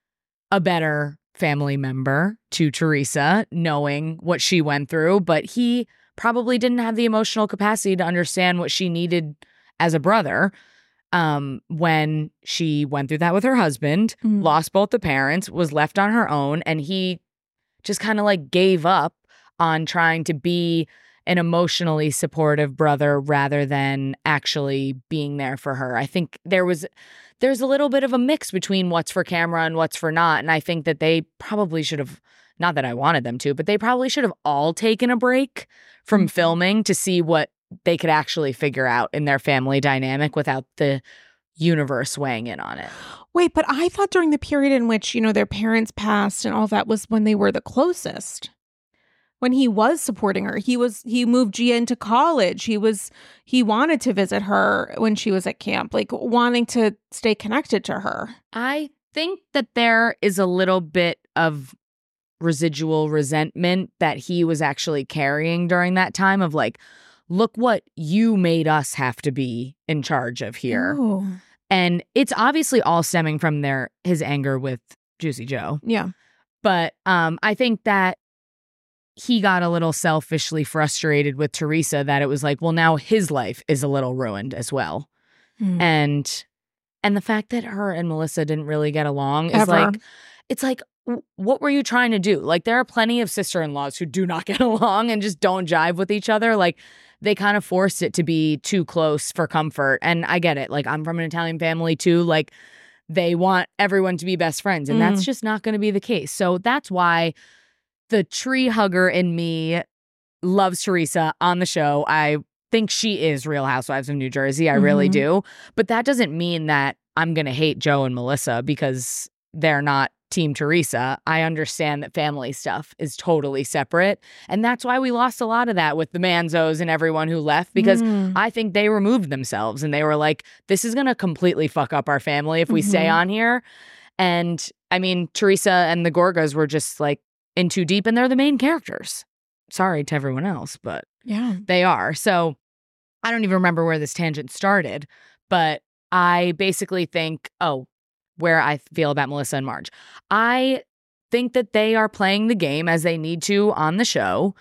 a better family member to Teresa, knowing what she went through, but he probably didn't have the emotional capacity to understand what she needed as a brother. Um, when she went through that with her husband, Mm. lost both the parents, was left on her own, and he just kind of like gave up on trying to be an emotionally supportive brother rather than actually being there for her. I think there was there's a little bit of a mix between what's for camera and what's for not, and I think that they probably should have, not that I wanted them to, but they probably should have all taken a break from Mhm. filming to see what they could actually figure out in their family dynamic without the universe weighing in on it. Wait, but I thought during the period in which, you know, their parents passed and all that was when they were the closest. When he was supporting her, he was he moved Gia into college. He was he wanted to visit her when she was at camp, like wanting to stay connected to her. I think that there is a little bit of residual resentment that he was actually carrying during that time of like, look what you made us have to be in charge of here. Oh. And it's obviously all stemming from their his anger with Juicy Joe. Yeah. But um, I think that he got a little selfishly frustrated with Teresa that it was like, well, now his life is a little ruined as well. Hmm. And and the fact that her and Melissa didn't really get along is Ever. like, it's like, w- what were you trying to do? Like, there are plenty of sister-in-laws who do not get along and just don't jive with each other. Like, they kind of forced it to be too close for comfort. And I get it. Like, I'm from an Italian family too. Like, they want everyone to be best friends. And that's just not going to be the case. So that's why the tree hugger in me loves Teresa on the show. I think she is Real Housewives of New Jersey. I really Mhm. do. But that doesn't mean that I'm going to hate Joe and Melissa because they're not Team Teresa. I understand that family stuff is totally separate. And that's why we lost a lot of that with the Manzos and everyone who left, because Mm. I think they removed themselves and they were like, this is going to completely fuck up our family if we Mhm. stay on here. And I mean, Teresa and the Gorgas were just like in too deep, and they're the main characters. Sorry to everyone else, but Yeah. they are. So I don't even remember where this tangent started, but I basically think, oh, where I feel about Melissa and Marge. I think that they are playing the game as they need to on the show.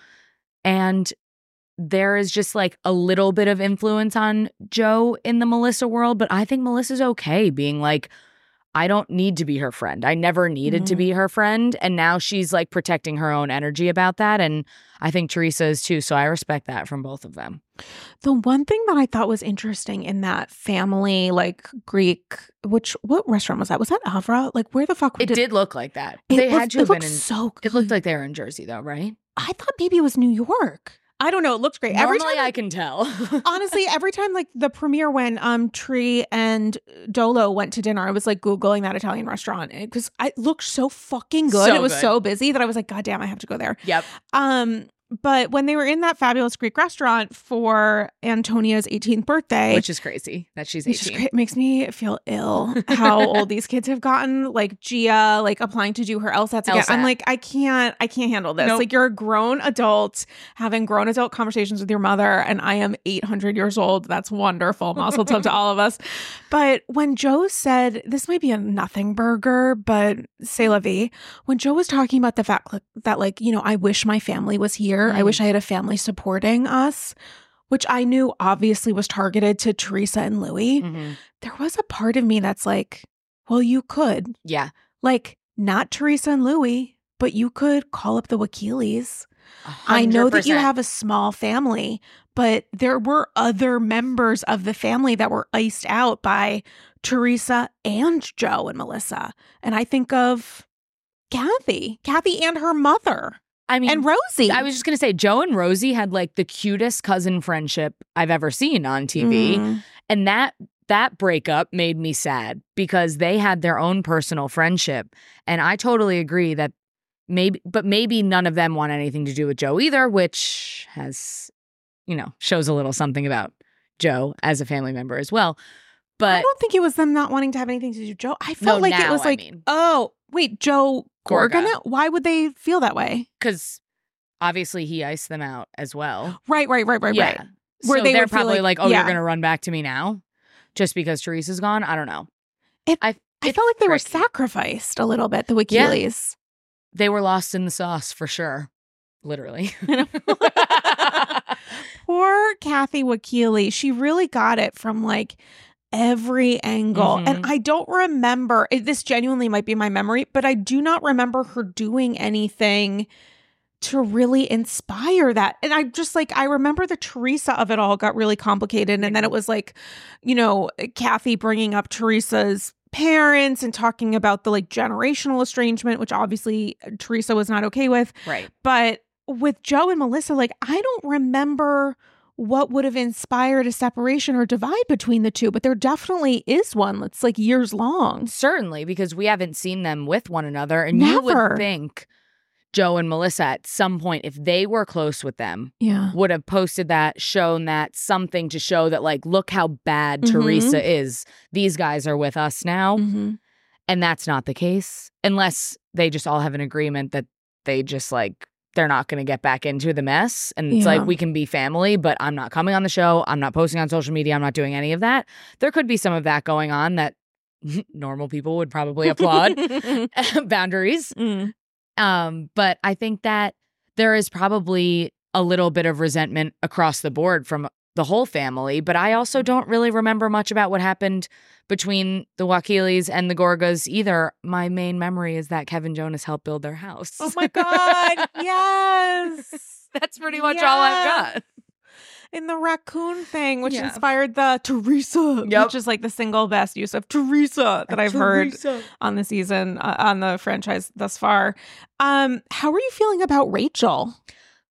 And there is just like a little bit of influence on Joe in the Melissa world, but I think Melissa's okay being like, I don't need to be her friend. I never needed to Mhm. be her friend. And now she's like protecting her own energy about that. And I think Teresa is too. So I respect that from both of them. The one thing that I thought was interesting in that family, like Greek, which what restaurant was that? Was that Avra? Like, where the fuck It did, did look like that. It They was- had to it have been looked in. so good. It looked like they were in Jersey, though, right? I thought maybe it was New York. I don't know. It looked great. Every Normally, time, I can tell. honestly, every time like the premiere when um Tree and Dolo went to dinner, I was like Googling that Italian restaurant because it looked so fucking good. So it was good. so busy that I was like, God damn, I have to go there. Yep. Um, but when they were in that fabulous Greek restaurant for Antonia's eighteenth birthday, Which is crazy that she's It's just eighteen. great. It makes me feel ill how old these kids have gotten. Like Gia, like applying to do her LSATs again. I'm LSAT. like, I can't, I can't handle this. Nope. Like you're a grown adult having grown adult conversations with your mother, and I am eight hundred years old. That's wonderful. Mazel tov to all of us. But when Joe said, this might be a nothing burger, but c'est la vie. When Joe was talking about the fact that, like, you know, I wish my family was here. I Mm. wish I had a family supporting us, which I knew obviously was targeted to Teresa and Louis. Mhm. There was a part of me that's like, well, you could. Yeah. Like, not Teresa and Louis, but you could call up the Wakilis. I know that you one hundred percent. have a small family, but there were other members of the family that were iced out by Teresa and Joe and Melissa. And I think of Kathy, Kathy and her mother, I mean, and Rosie. I was just going to say, Joe and Rosie had like the cutest cousin friendship I've ever seen on T V. Mm. And that that breakup made me sad because they had their own personal friendship. And I totally agree that maybe, but maybe none of them want anything to do with Joe either, which has, you know, shows a little something about Joe as a family member as well. I But don't think it was them not wanting to have anything to do with Joe. I felt No, like it now, was I like, mean. oh, wait, Joe Gorga? Gorga. now? Why would they feel that way? because obviously he iced them out as well. Right, right, right, right, yeah. right. Where so they they're would feel probably like- like, oh, yeah. you're going to run back to me now just because Teresa's gone? I don't know. It- I, I it's felt like they were tricky. sacrificed a little bit, the Yeah. Wakilis. They were lost in the sauce for sure. Literally. Poor Kathy Wakili. She really got it from like every angle. Mhm. And I don't remember, it- this genuinely might be my memory, but I do not remember her doing anything to really inspire that. And I just like, I remember the Teresa of it all got really complicated. And then it was like, you know, Kathy bringing up Teresa's parents and talking about the like generational estrangement, which obviously Teresa was not okay with. Right. But with Joe and Melissa, like, I don't remember what would have inspired a separation or divide between the two, but there definitely is one that's like years long. Certainly, because we haven't seen them with one another. And you Never. would think Joe and Melissa at some point, if they were close with them, Yeah. would have posted that, shown that, something to show that, like, look how bad Mhm. Teresa is. These guys are with us now. Mm-hmm. And that's not the case unless they just all have an agreement that they just like, they're not going to get back into the mess. And it's Yeah. like, we can be family, but I'm not coming on the show. I'm not posting on social media. I'm not doing any of that. There could be some of that going on that normal people would probably applaud. Boundaries. Mm. Um, but I think that there is probably a little bit of resentment across the board from the whole family. But I also don't really remember much about what happened between the Wakilis and the Gorgas either. My main memory is that Kevin Jonas helped build their house. Oh my God. Yes. That's pretty much all I've Yeah. got. In the raccoon thing, which Yeah. inspired the Teresa, Yep. which is like the single best use of Teresa that I've heard on the season, uh, on the franchise thus far. Um, how are you feeling about Rachel?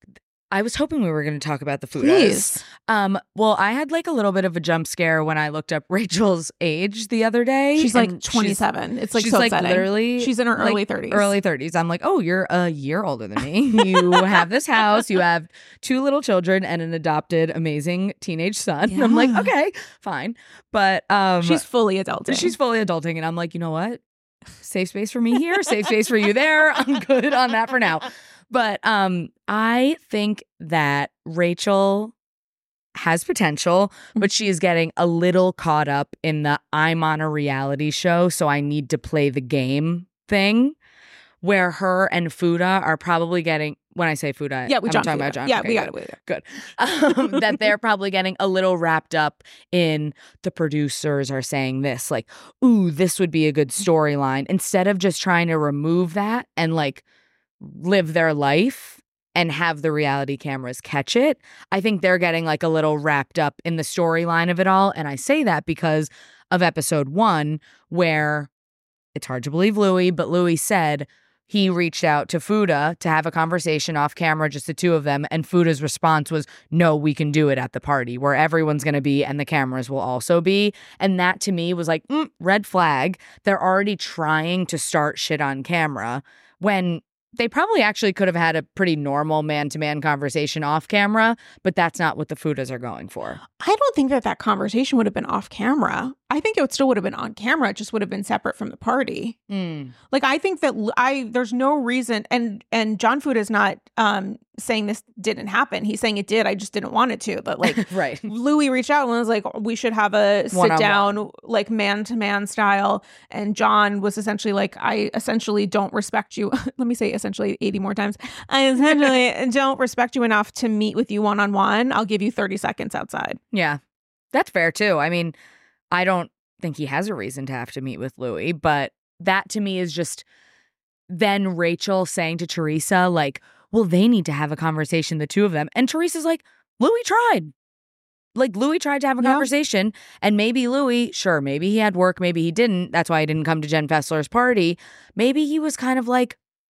I was hoping we were going to talk about the Fudas. Please. Um, well, I had like a little bit of a jump scare when I looked up Rachel's age the other day. She's and like twenty-seven. She's, it's like she's so like upsetting. literally she's in her like early thirties. Early thirties. I'm like, oh, you're a year older than me. You have this house. You have two little children and an adopted, amazing teenage son. Yeah. I'm like, okay, fine. But um, she's fully adulting. She's fully adulting, and I'm like, you know what? Safe space for me here. Safe space for you there. I'm good on that for now. But um, I think that Rachel has potential, but she is getting a little caught up in the I'm on a reality show, so I need to play the game thing, where her and Fuda are probably getting, when I say Fuda, yeah, we I'm John talking Fuda. about John. Yeah, Okay, we got good. it. Good. Um, that they're probably getting a little wrapped up in the producers are saying this, like, ooh, this would be a good storyline, instead of just trying to remove that and like live their life and have the reality cameras catch it. I think they're getting like a little wrapped up in the storyline of it all. And I say that because of episode one, where it's hard to believe Louis, but Louis said he reached out to Fuda to have a conversation off camera, just the two of them. And Fuda's response was, no, we can do it at the party where everyone's going to be and the cameras will also be. And that to me was like, mm, red flag. They're already trying to start shit on camera when they probably actually could have had a pretty normal man-to-man conversation off camera, but that's not what the Fudas are going for. I don't think that that conversation would have been off camera. I think it would still would have been on camera. It just would have been separate from the party. Mm. Like, I think that I there's no reason, and and John Fuda is not um, saying this didn't happen. He's saying it did. I just didn't want it to. But like, right. Louis reached out and was like, we should have a sit One-on-one. down, like man to man style. And John was essentially like, I essentially don't respect you. Let me say essentially eighty more times. I essentially don't respect you enough to meet with you one on one. I'll give you thirty seconds outside. Yeah, that's fair too. I mean, I don't think he has a reason to have to meet with Louis, but that to me is just then Rachel saying to Teresa, like, well, they need to have a conversation, the two of them. And Teresa's like, Louis tried. Like, Louis tried to have a Yeah. conversation, and maybe Louis, sure, maybe he had work, maybe he didn't. That's why he didn't come to Jen Fessler's party. Maybe he was kind of like,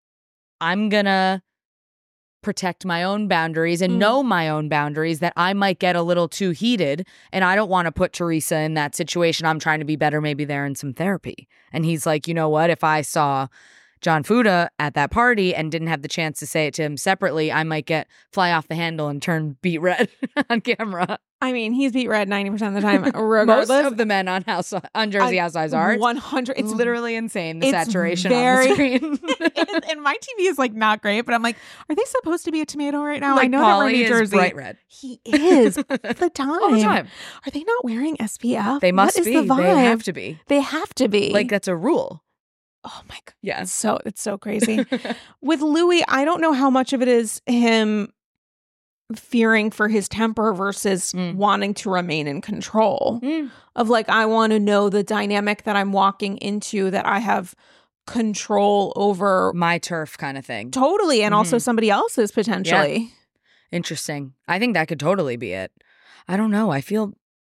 I'm gonna protect my own boundaries and Mm. know my own boundaries, that I might get a little too heated and I don't want to put Teresa in that situation. I'm trying to be better. Maybe they're in some therapy. And he's like, you know what? If I saw John Fuda at that party and didn't have the chance to say it to him separately, I might get fly off the handle and turn beet red on camera. I mean, he's beat red ninety percent of the time, regardless. Most of the men on House on Jersey I- Housewives are. one hundred. It's literally insane, the it's saturation very- on the screen. and, and my T V is like not great, but I'm like, are they supposed to be a tomato right now? Like, I know that we're in Pauly New is Jersey. bright red. He is the time. All the time. Are they not wearing S P F? They must what is be. The vibe? They have to be. They have to be. Like, that's a rule. oh my god, Yeah. it's so it's so crazy. With Louis, I don't know how much of it is him fearing for his temper versus Mm. wanting to remain in control. Mm. Of like, I want to know the dynamic that I'm walking into, that I have control over My turf kind of thing. totally, and also Mhm. somebody else's potentially. Interesting. I think that could totally be it. I don't know. I feel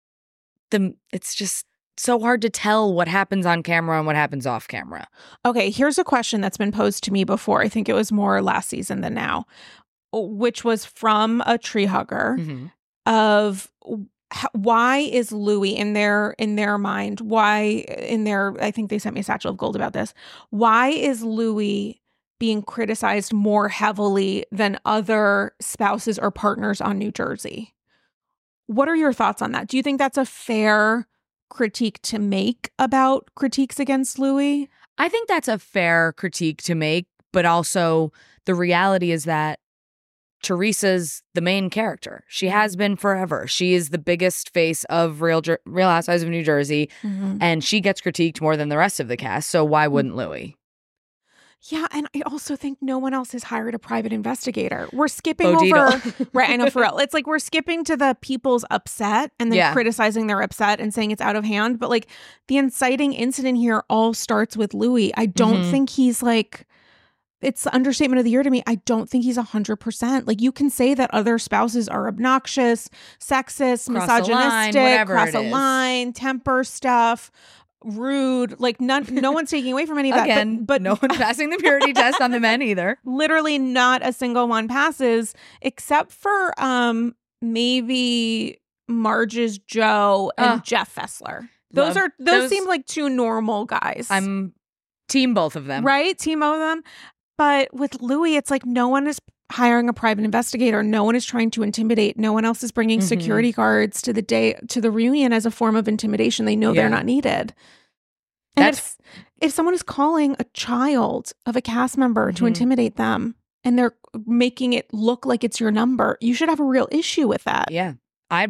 the it's just so hard to tell what happens on camera and what happens off camera. Okay, here's a question that's been posed to me before. I think it was more last season than now, which was from a tree hugger Mm-hmm. of h- why is Louis in their in their mind, why in their I think they sent me a satchel of gold about this. Why is Louis being criticized more heavily than other spouses or partners on New Jersey? What are your thoughts on that? Do you think that's a fair critique to make about critiques against Louis? I think that's a fair critique to make, but also the reality is that Teresa's the main character. She has been forever. She is the biggest face of Real Jer- Real Housewives of New Jersey, and she gets critiqued more than the rest of the cast. So why wouldn't Louis? Yeah, and I also think no one else has hired a private investigator. We're skipping Bo over, Dietl. right? I know, for real. It's like we're skipping to the people's upset and then Yeah. criticizing their upset and saying it's out of hand. But like the inciting incident here all starts with Louis. I don't Mhm. think he's like, it's the understatement of the year to me. I don't think he's a hundred percent. Like, you can say that other spouses are obnoxious, sexist, Cross a line, misogynistic, whatever cross it a is. line, temper stuff. rude. Like none, no one's taking away from any of that. Again, but, but no one's passing the purity test on the men either. Literally not a single one passes except for um maybe Marge's Joe and Uh, Jeff Fessler. Those love- are those, those- seem like two normal guys. I'm team both of them. right, team of them. But with Louis, it's like no one is hiring a private investigator. No one is trying to intimidate. No one else is bringing Mhm. security guards to the day to the reunion as a form of intimidation. They know Yeah. they're not needed. And That's if, if someone is calling a child of a cast member to Mhm. intimidate them and they're making it look like it's your number, you should have a real issue with that. yeah. I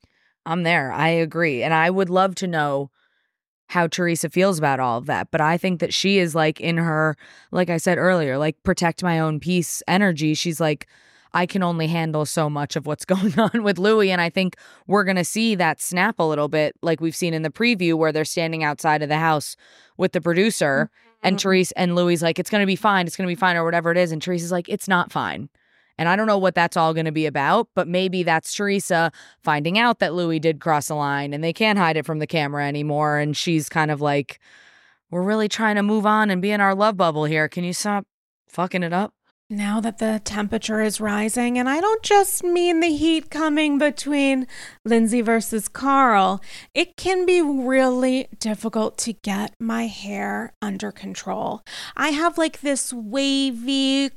I'm there. I agree. And I would love to know how Teresa feels about all of that. But I think that she is like in her, like I said earlier, like protect my own peace energy. She's like, I can only handle so much of what's going on with Louis. And I think we're going to see that snap a little bit like we've seen in the preview where they're standing outside of the house with the producer and Mhm. Teresa and Louis like, it's going to be fine. It's going to be fine or whatever it is. And Teresa's like, it's not fine. And I don't know what that's all going to be about, but maybe that's Teresa finding out that Louis did cross a line and they can't hide it from the camera anymore. And she's kind of like, we're really trying to move on and be in our love bubble here. Can you stop fucking it up? Now that the temperature is rising, and I don't just mean the heat coming between Lindsay versus Carl, it can be really difficult to get my hair under control. I have like this wavy,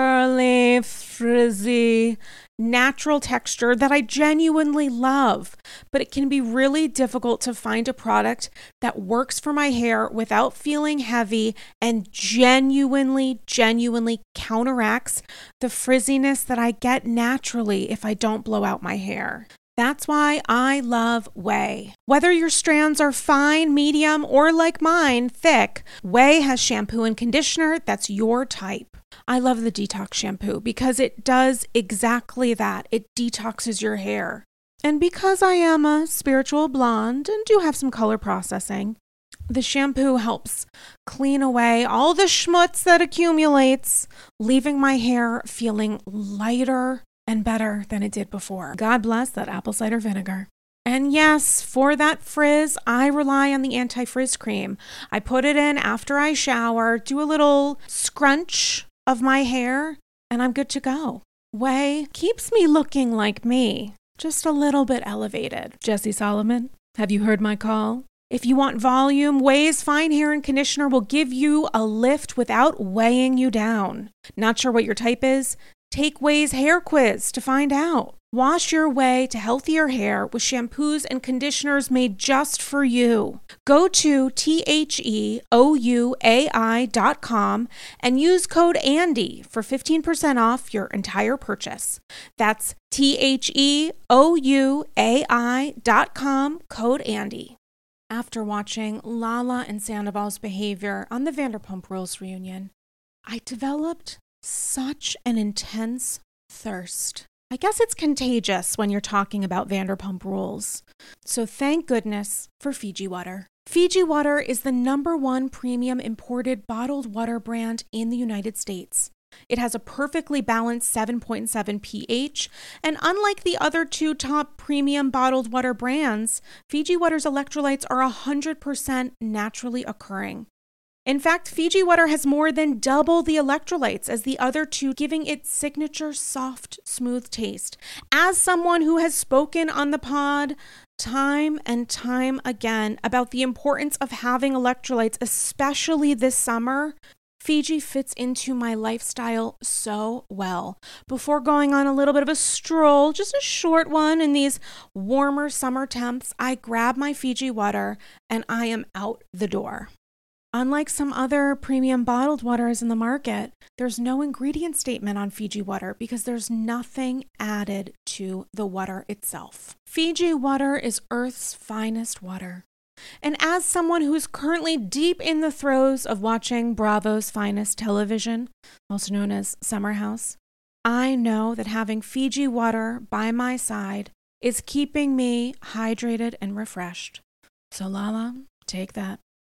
curly, frizzy, natural texture that I genuinely love, but it can be really difficult to find a product that works for my hair without feeling heavy and genuinely, genuinely counteracts the frizziness that I get naturally if I don't blow out my hair. That's why I love Ouai. Whether your strands are fine, medium, or like mine, thick, Ouai has shampoo and conditioner that's your type. I love the detox shampoo because it does exactly that. It detoxes your hair. And because I am a spiritual blonde and do have some color processing, the shampoo helps clean away all the schmutz that accumulates, leaving my hair feeling lighter and better than it did before. God bless that apple cider vinegar. And yes, for that frizz, I rely on the anti-frizz cream. I put it in after I shower, do a little scrunch of my hair, and I'm good to go. Ouai keeps me looking like me, just a little bit elevated. Jesse Solomon, have you heard my call? If you want volume, Ouai's Fine Hair and Conditioner will give you a lift without weighing you down. Not sure what your type is? Take Ouai's hair quiz to find out. Wash your way to healthier hair with shampoos and conditioners made just for you. Go to T H E O U A I dot com and use code Andy for fifteen percent off your entire purchase. That's T H E O U A I dot com, code Andy. After watching Lala and Sandoval's behavior on the Vanderpump Rules reunion, I developed such an intense thirst. I guess it's contagious when you're talking about Vanderpump Rules. So thank goodness for Fiji Water. Fiji Water is the number one premium imported bottled water brand in the United States. It has a perfectly balanced seven point seven pH, and unlike the other two top premium bottled water brands, Fiji Water's electrolytes are one hundred percent naturally occurring. In fact, Fiji Water has more than double the electrolytes as the other two, giving it signature soft, smooth taste. As someone who has spoken on the pod time and time again about the importance of having electrolytes, especially this summer, Fiji fits into my lifestyle so well. Before going on a little bit of a stroll, just a short one in these warmer summer temps, I grab my Fiji Water and I am out the door. Unlike some other premium bottled waters in the market, there's no ingredient statement on Fiji Water because there's nothing added to the water itself. Fiji Water is Earth's finest water. And as someone who's currently deep in the throes of watching Bravo's finest television, also known as Summer House, I know that having Fiji Water by my side is keeping me hydrated and refreshed. So Lala, take that.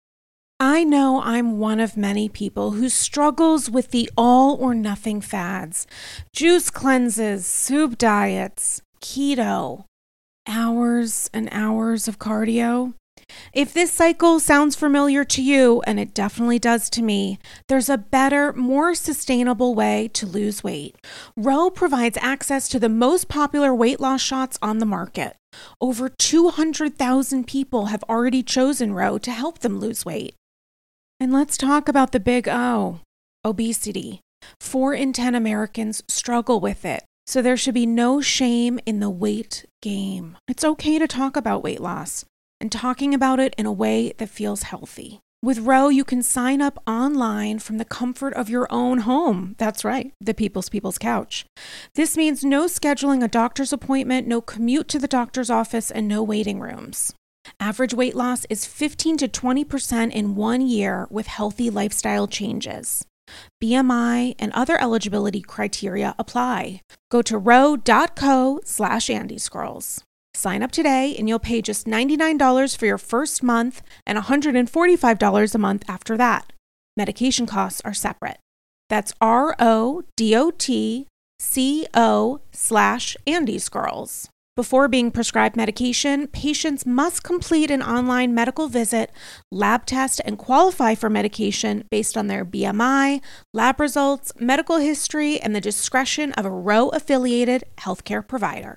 I know I'm one of many people who struggles with the all or nothing fads, juice cleanses, soup diets, keto, hours and hours of cardio. If this cycle sounds familiar to you, and it definitely does to me, there's a better, more sustainable way to lose weight. Ro provides access to the most popular weight loss shots on the market. Over two hundred thousand people have already chosen Ro to help them lose weight. And let's talk about the big O, obesity. Four in ten Americans struggle with it, so there should be no shame in the weight game. It's okay to talk about weight loss, and talking about it in a way that feels healthy. With Ro, you can sign up online from the comfort of your own home. That's right, the People's People's Couch. This means no scheduling a doctor's appointment, no commute to the doctor's office, and no waiting rooms. Average weight loss is fifteen to twenty percent in one year with healthy lifestyle changes. B M I and other eligibility criteria apply. Go to ro.co slash Andy Scrolls. Sign up today and you'll pay just ninety-nine dollars for your first month and one hundred forty-five dollars a month after that. Medication costs are separate. That's R-O-D-O-T-C-O slash Andy Scrolls. Before being prescribed medication, patients must complete an online medical visit, lab test, and qualify for medication based on their B M I, lab results, medical history, and the discretion of a Ro-affiliated healthcare provider.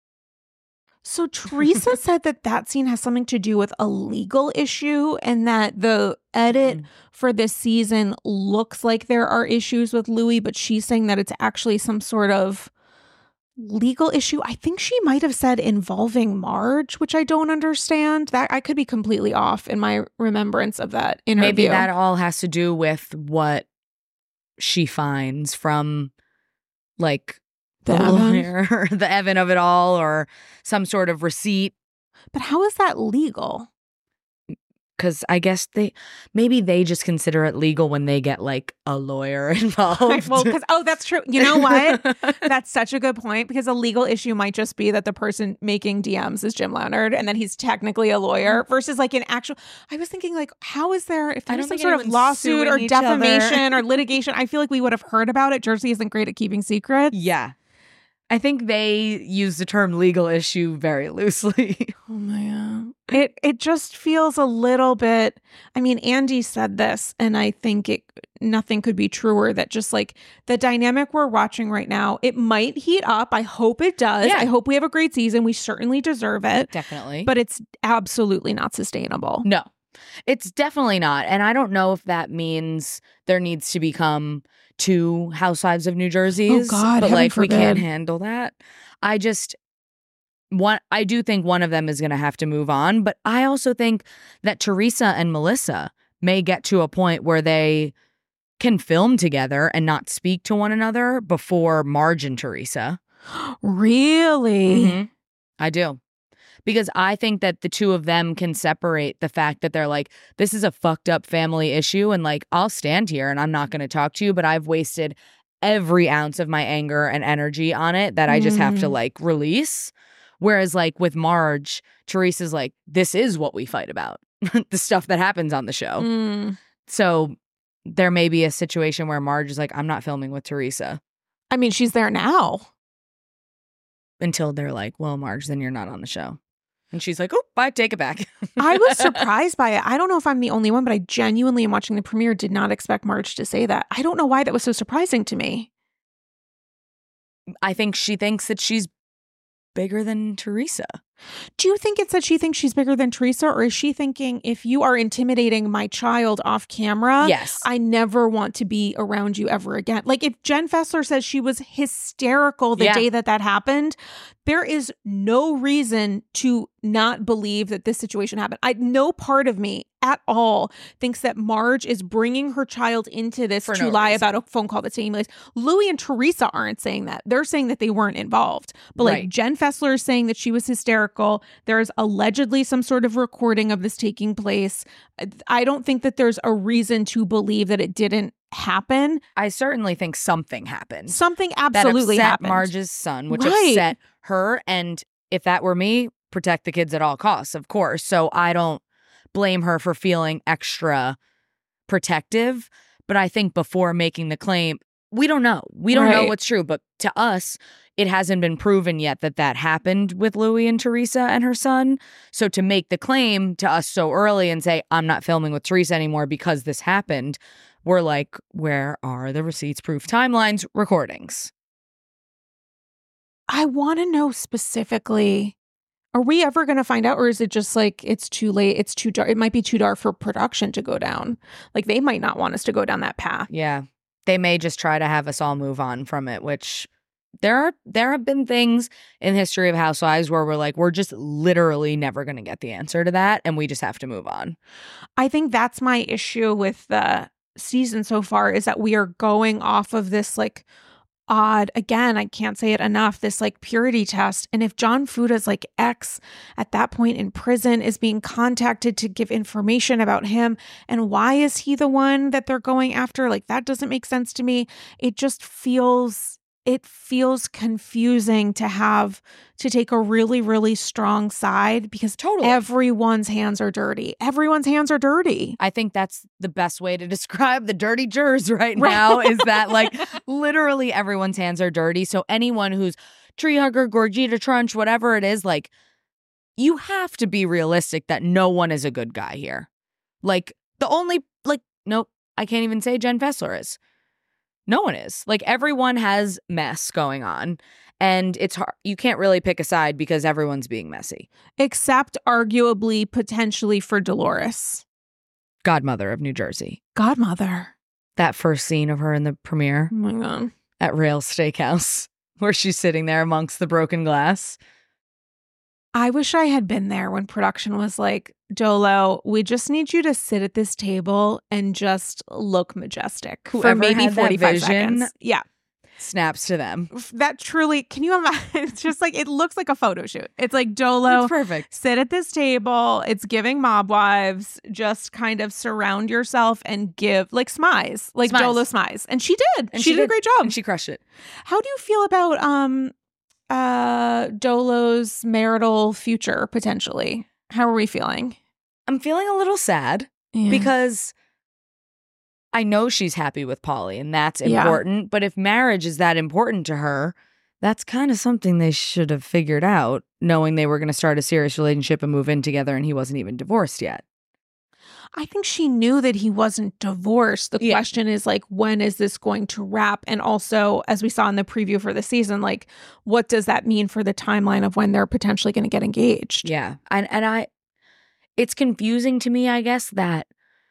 So Teresa said that that scene has something to do with a legal issue and that the edit mm. for this season looks like there are issues with Louis, but she's saying that it's actually some sort of legal issue. I think she might have said involving Marge, which I don't understand. That I could be completely off in my remembrance of that interview. Maybe that all has to do with what she finds from like the, the lawyer, the Evan of it all, or some sort of receipt. But how is that legal? Because I guess they, maybe they just consider it legal when they get like a lawyer involved. Well, because, oh, that's true. You know what? That's such a good point, because a legal issue might just be that the person making D Ms is Jim Leonard and then he's technically a lawyer versus like an actual, I was thinking like, how is there, if there's some sort of lawsuit or defamation or litigation, I feel like we would have heard about it. Jersey isn't great at keeping secrets. Yeah. I think they use the term legal issue very loosely. Oh my God. It it just feels a little bit, I mean, Andy said this, and I think it nothing could be truer, that just like the dynamic we're watching right now, it might heat up. I hope it does. Yeah. I hope we have a great season. We certainly deserve it. Definitely. But it's absolutely not sustainable. No, it's definitely not. And I don't know if that means there needs to become two Housewives of New Jersey's. Oh God, but like forbid. We can't handle that. I just one I do think one of them is going to have to move on, but I also think that Teresa and Melissa may get to a point where they can film together and not speak to one another before Marge and Teresa. Really? Mm-hmm. I do. Because I think that the two of them can separate the fact that they're like, this is a fucked up family issue, and like, I'll stand here and I'm not going to talk to you, but I've wasted every ounce of my anger and energy on it that I just mm. have to like release. Whereas like with Marge, Teresa's like, this is what we fight about, the stuff that happens on the show. Mm. So there may be a situation where Marge is like, I'm not filming with Teresa. I mean, she's there now. Until they're like, well, Marge, then you're not on the show. And she's like, oh, bye, take it back. I was surprised by it. I don't know if I'm the only one, but I genuinely, in watching the premiere, did not expect Marge to say that. I don't know why that was so surprising to me. I think she thinks that she's bigger than Teresa. Do you think it's that she thinks she's bigger than Teresa, or is she thinking, if you are intimidating my child off camera, yes, I never want to be around you ever again? Like if Jen Fessler says she was hysterical the yeah. day that that happened, there is no reason to not believe that this situation happened. I no part of me at all thinks that Marge is bringing her child into this For to no lie reason. about a phone call that's taking place. Louis and Teresa aren't saying that. They're saying that they weren't involved. But like right. Jen Fessler is saying that she was hysterical. There's allegedly some sort of recording of this taking place. I don't think that there's a reason to believe that it didn't happen. I certainly think something happened. Something absolutely that upset happened. Marge's son, which right. upset her. And if that were me, protect the kids at all costs, of course. So I don't blame her for feeling extra protective. But I think before making the claim, we don't know. We don't know Right. what's true. But to us, it hasn't been proven yet that that happened with Louis and Teresa and her son. So to make the claim to us so early and say, I'm not filming with Teresa anymore because this happened, we're like, where are the receipts, proof, timelines, recordings? I want to know specifically, are we ever going to find out, or is it just like it's too late? It's too dark. It might be too dark for production to go down. Like they might not want us to go down that path. Yeah. They may just try to have us all move on from it, which there are there have been things in the history of Housewives where we're like, we're just literally never going to get the answer to that, and we just have to move on. I think that's my issue with the season so far, is that we are going off of this like odd, again, I can't say it enough, this like purity test. And if John Fuda's like ex at that point in prison is being contacted to give information about him, and why is he the one that they're going after? Like that doesn't make sense to me. It just feels it feels confusing to have to take a really, really strong side, because Totally. everyone's hands are dirty. Everyone's hands are dirty. I think that's the best way to describe the dirty jurors right now is that like literally everyone's hands are dirty. So anyone who's tree hugger, Gorgita Trunch, whatever it is, like you have to be realistic that no one is a good guy here. Like the only, like, nope, I can't even say Jen Fessler is. No one is. Like everyone has mess going on, and it's hard. You can't really pick a side because everyone's being messy. Except arguably potentially for Dolores. Godmother of New Jersey. Godmother. That first scene of her in the premiere Oh my God. at Rails Steakhouse where she's sitting there amongst the broken glass. I wish I had been there when production was like, Dolo, we just need you to sit at this table and just look majestic for Whoever maybe had that forty-five vision, seconds. Yeah. Snaps to them. That truly, can you imagine? It's just like, it looks like a photo shoot. It's like, Dolo, It's perfect. sit at this table. It's giving Mob Wives. Just kind of surround yourself and give, like, smize. Like Smize. Dolo smize. And she did. And she, she did a did. great job. And she crushed it. How do you feel about um uh Dolo's marital future potentially? How are we feeling? I'm feeling a little sad Yeah. because I know she's happy with Pauly, and that's Yeah. important. But if marriage is that important to her, that's kind of something they should have figured out, knowing they were going to start a serious relationship and move in together, and he wasn't even divorced yet. I think she knew that he wasn't divorced. The Yeah. question is like, when is this going to wrap? And also, as we saw in the preview for the season, like, what does that mean for the timeline of when they're potentially going to get engaged? Yeah. And and I it's confusing to me, I guess, that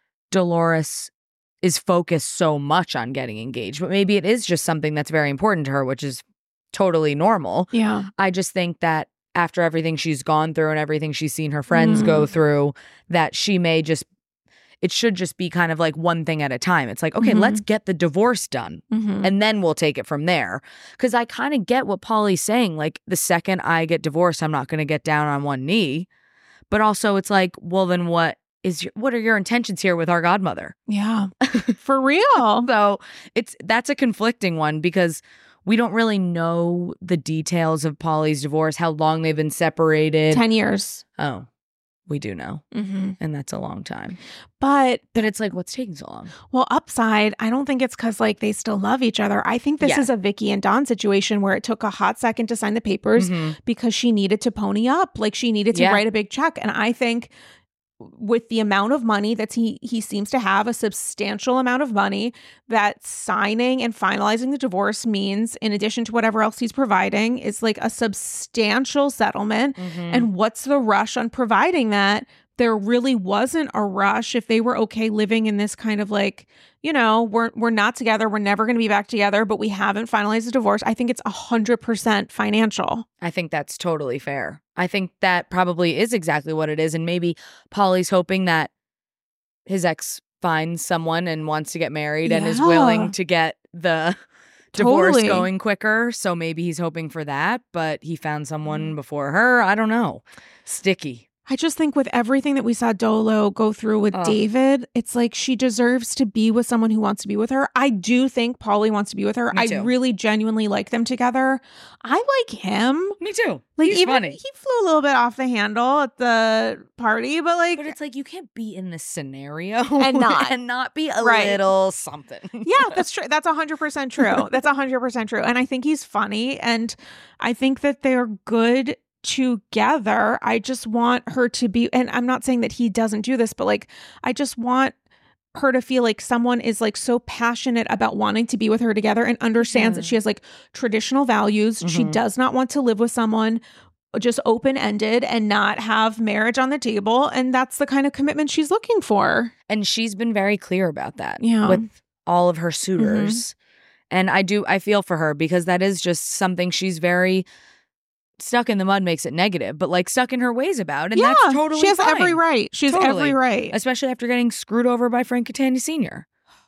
Dolores is focused so much on getting engaged. But maybe it is just something that's very important to her, which is totally normal. Yeah. I just think that after everything she's gone through and everything she's seen her friends Mm. go through, that she may just it should just be kind of like one thing at a time. It's like, okay, Mhm. let's get the divorce done. Mhm. And then we'll take it from there. Because I kind of get what Pauly's saying. Like, the second I get divorced, I'm not going to get down on one knee. But also, it's like, well, then what is your, what are your intentions here with our godmother? Yeah. For real. So it's that's a conflicting one because we don't really know the details of Pauly's divorce, how long they've been separated. ten years. Oh, we do know. Mm-hmm. And that's a long time. But But it's like, what's taking so long? well, upside, I don't think it's because like they still love each other. I think this Yeah. is a Vicky and Don situation where it took a hot second to sign the papers Mhm. because she needed to pony up. Like she needed to Yeah. write a big check. And I think with the amount of money that he he seems to have, a substantial amount of money, that signing and finalizing the divorce means, in addition to whatever else he's providing, is like a substantial settlement. Mhm. And what's the rush on providing that? There really wasn't a rush if they were okay living in this kind of like, you know, we're we're not together, we're never going to be back together, but we haven't finalized the divorce. I think it's one hundred percent financial. I think that's totally fair. I think that probably is exactly what it is. And maybe Pauly's hoping that his ex finds someone and wants to get married and is Yeah. willing to get the divorce Totally. going quicker. So maybe he's hoping for that, but he found someone before her. I don't know. Sticky. I just think with everything that we saw Dolo go through with Ugh. David, it's like she deserves to be with someone who wants to be with her. I do think Paulie wants to be with her. Me I too. really genuinely like them together. I like him. Me too. Like He's even funny. he flew a little bit off the handle at the party, but like But it's like you can't be in this scenario And not. and not be a Right. little something. yeah, that's true. That's one hundred percent true. That's one hundred percent true. And I think he's funny and I think that they're good together. I just want her to be, and I'm not saying that he doesn't do this, but like, I just want her to feel like someone is like so passionate about wanting to be with her together and understands Mhm. that she has like traditional values. She Mhm. does not want to live with someone just open-ended and not have marriage on the table. And that's the kind of commitment she's looking for. And she's been very clear about that Yeah. with all of her suitors. And I do, I feel for her because that is just something she's very stuck in the mud makes it negative, but like stuck in her ways about. And yeah, that's totally she has fine. every right. She has Totally. every right. Especially after getting screwed over by Frank Catania Senior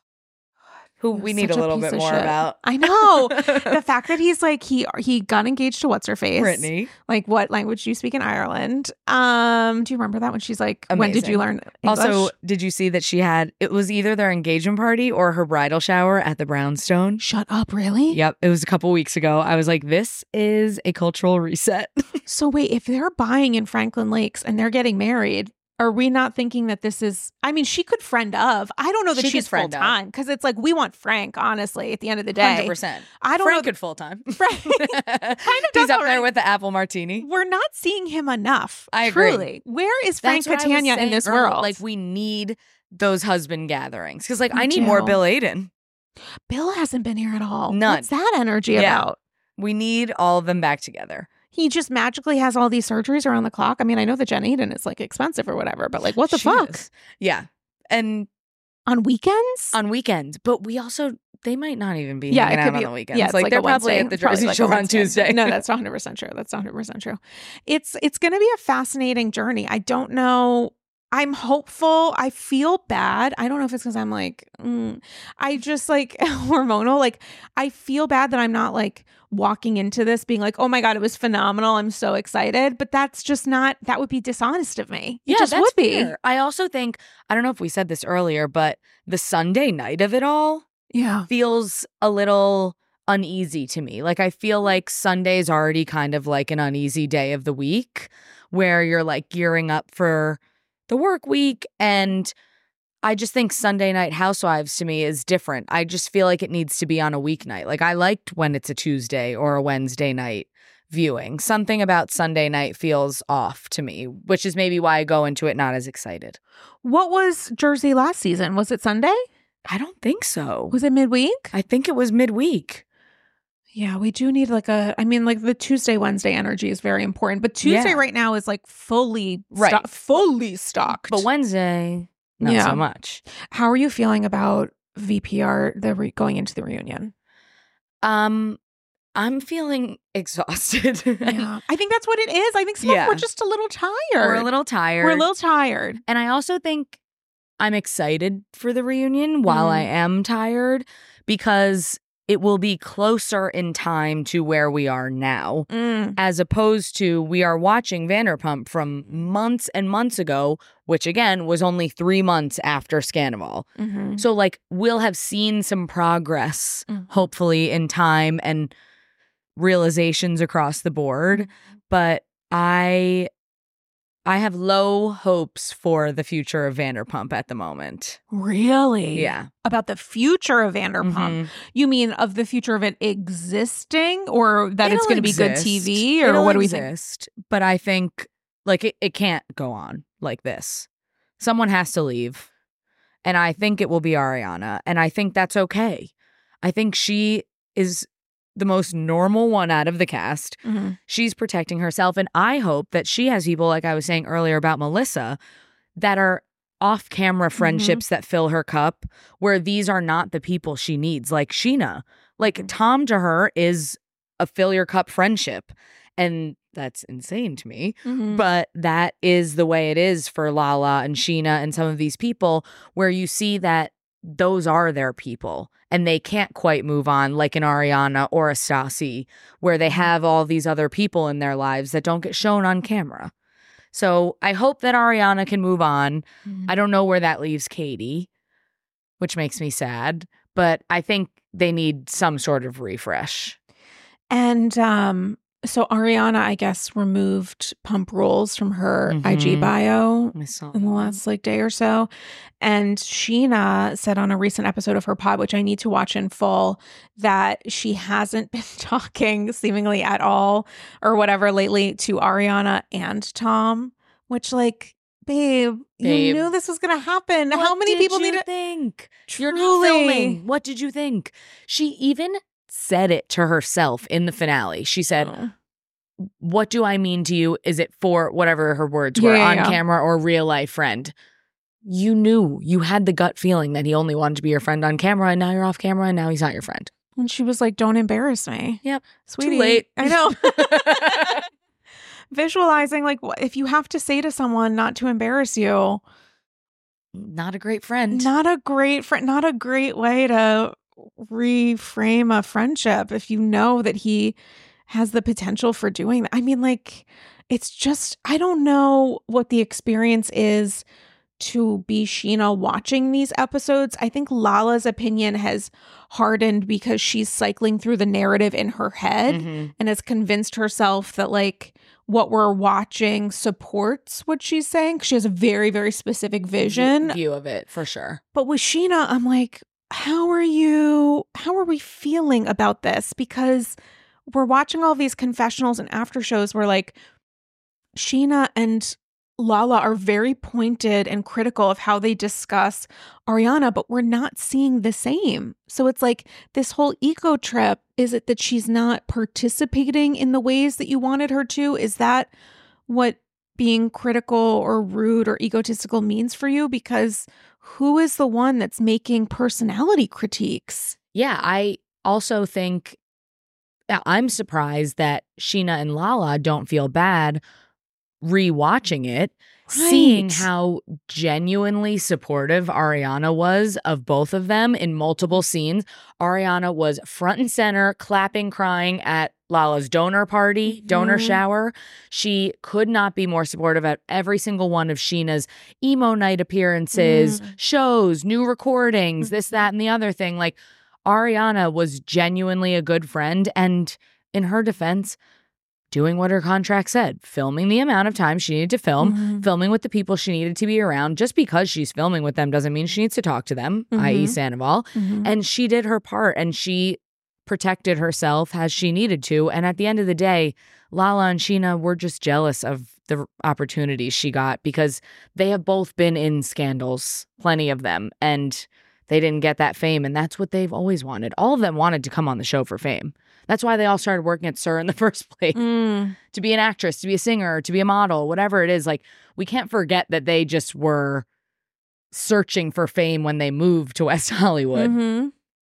Who He was we need a such a little piece bit of more shit. about. I know. The fact that he's like he he got engaged to what's her face? Brittany. Like what language do you speak in Ireland? Um, do you remember that when she's like, when did you learn English? Also, did you see that she had, it was either their engagement party or her bridal shower at the Brownstone? Shut up, really? Yep. It was a couple weeks ago. I was like, this is a cultural reset. So wait, if they're buying in Franklin Lakes and they're getting married, are we not thinking that this is, I mean, she could friend of. I don't know that She could she's full friend of. time because it's like we want Frank, honestly, at the end of the day. one hundred percent. I don't Frank know. could full time. Frank kind of does He's up already. there with the apple martini. We're not seeing him enough. I agree. Truly. Where is Frank That's what I was Catania in saying this earlier. world? Like, we need those husband gatherings because, like, We I need more do. Bill Aiden. Bill hasn't been here at all. None. What's that energy Yeah. about? We need all of them back together. He just magically has all these surgeries around the clock. I mean, I know that Jen Aiden is like expensive or whatever, but like, what the She fuck? is. Yeah. And On weekends? on weekends, but we also, they might not even be yeah, hanging it out could on be the weekends. Yeah, it's like, like they're a probably Wednesday. at the It's probably Jersey like a Shore on Wednesday. Tuesday. No, that's one hundred percent true. That's one hundred percent true. It's it's going to be a fascinating journey. I don't know. I'm hopeful. I feel bad. I don't know if it's because I'm like, mm, I just like hormonal. Like, I feel bad that I'm not like walking into this being like, oh my God, it was phenomenal. I'm so excited. But that's just not, that would be dishonest of me. It Yeah, just that's would be. fair. I also think, I don't know if we said this earlier, but the Sunday night of it all Yeah. feels a little uneasy to me. Like, I feel like Sunday's already kind of like an uneasy day of the week where you're like gearing up for the work week. And I just think Sunday Night Housewives to me is different. I just feel like it needs to be on a weeknight. Like, I liked when it's a Tuesday or a Wednesday night viewing. Something about Sunday night feels off to me, which is maybe why I go into it not as excited. What was Jersey last season? Was it Sunday? I don't think so. Was it midweek? I think it was midweek. Yeah, we do need like a, I mean, like the Tuesday, Wednesday energy is very important. But Tuesday Yeah. right now is like fully, Right. sto- fully stocked. But Wednesday, not Yeah. so much. How are you feeling about V P R, the re- going into the reunion? Um, I'm feeling exhausted. Yeah, I think that's what it is. I think some Yeah. of we're just a little tired. We're a little tired. We're a little tired. And I also think I'm excited for the reunion while Mhm. I am tired because it will be closer in time to where we are now, Mm. as opposed to we are watching Vanderpump from months and months ago, which again was only three months after Scandival. Mhm. So, like, we'll have seen some progress, Mm. hopefully, in time and realizations across the board. But I I have low hopes for the future of Vanderpump at the moment. Really? Yeah. About the future of Vanderpump. Mhm. You mean of the future of it existing, or that it's It'll going to be good exist. T V, or It'll what do we think? exist, But I think, like, it, it can't go on like this. Someone has to leave. And I think it will be Ariana. And I think that's okay. I think she is the most normal one out of the cast. Mhm. She's protecting herself. And I hope that she has people, like I was saying earlier about Melissa, that are off camera friendships that fill her cup, where these are not the people she needs, like Sheena. Like, Tom to her is a fill your cup friendship. And that's insane to me. Mhm. But that is the way it is for Lala and Sheena and some of these people, where you see that those are their people and they can't quite move on, like an Ariana or a Stassi, where they have all these other people in their lives that don't get shown on camera. So I hope that Ariana can move on. Mm. I don't know where that leaves Katie, which makes me sad. But I think they need some sort of refresh. And um, so Ariana, I guess, removed Pump Rules from her Mhm. I G bio I saw in the that. last like day or so. And Sheena said on a recent episode of her pod, which I need to watch in full, that she hasn't been talking seemingly at all or whatever lately to Ariana and Tom, which like, babe, Babe. you knew this was going to happen. What How many did people you need to think? You're not Truly. filming. What did you think? She even said it to herself in the finale. She said, Oh. what do I mean to you? Is it for whatever her words were, Yeah, yeah, on yeah. camera or real life friend? You knew, you had the gut feeling that he only wanted to be your friend on camera, and now you're off camera and now he's not your friend. And she was like, don't embarrass me. Yep. Sweetie. Too late. I know. Visualizing like what if you have to say to someone not to embarrass you, Not a great friend. not a great friend, not a great way to reframe a friendship if you know that he has the potential for doing that. I mean, like, it's just, I don't know what the experience is to be Sheena watching these episodes. I think Lala's opinion has hardened because she's cycling through the narrative in her head Mhm. and has convinced herself that like what we're watching supports what she's saying. She has a very, very specific vision. View of it, for sure. But with Sheena, I'm like, how are you, how are we feeling about this? Because we're watching all these confessionals and after shows where like Sheena and Lala are very pointed and critical of how they discuss Ariana, but we're not seeing the same. So it's like this whole ego trip. Is it that she's not participating in the ways that you wanted her to? Is that what being critical or rude or egotistical means for you? Because who is the one that's making personality critiques? Yeah, I also think I'm surprised that Sheena and Lala don't feel bad rewatching it, Right. seeing how genuinely supportive Ariana was of both of them in multiple scenes. Ariana was front and center, clapping, crying at Lala's donor party, donor Mhm. shower. She could not be more supportive at every single one of Sheena's emo night appearances, Mm. shows, new recordings, this, that, and the other thing. Like, Ariana was genuinely a good friend, and in her defense, doing what her contract said, filming the amount of time she needed to film, Mhm. filming with the people she needed to be around. Just because she's filming with them doesn't mean she needs to talk to them, Mhm. that is. Sandoval. Mhm. And she did her part, and she protected herself as she needed to. And at the end of the day, Lala and Sheena were just jealous of the opportunities she got because they have both been in scandals, plenty of them, and they didn't get that fame. And that's what they've always wanted. All of them wanted to come on the show for fame. That's why they all started working at SUR in the first place. Mm. To be an actress, to be a singer, to be a model, whatever it is. Like, we can't forget that they just were searching for fame when they moved to West Hollywood. Mhm.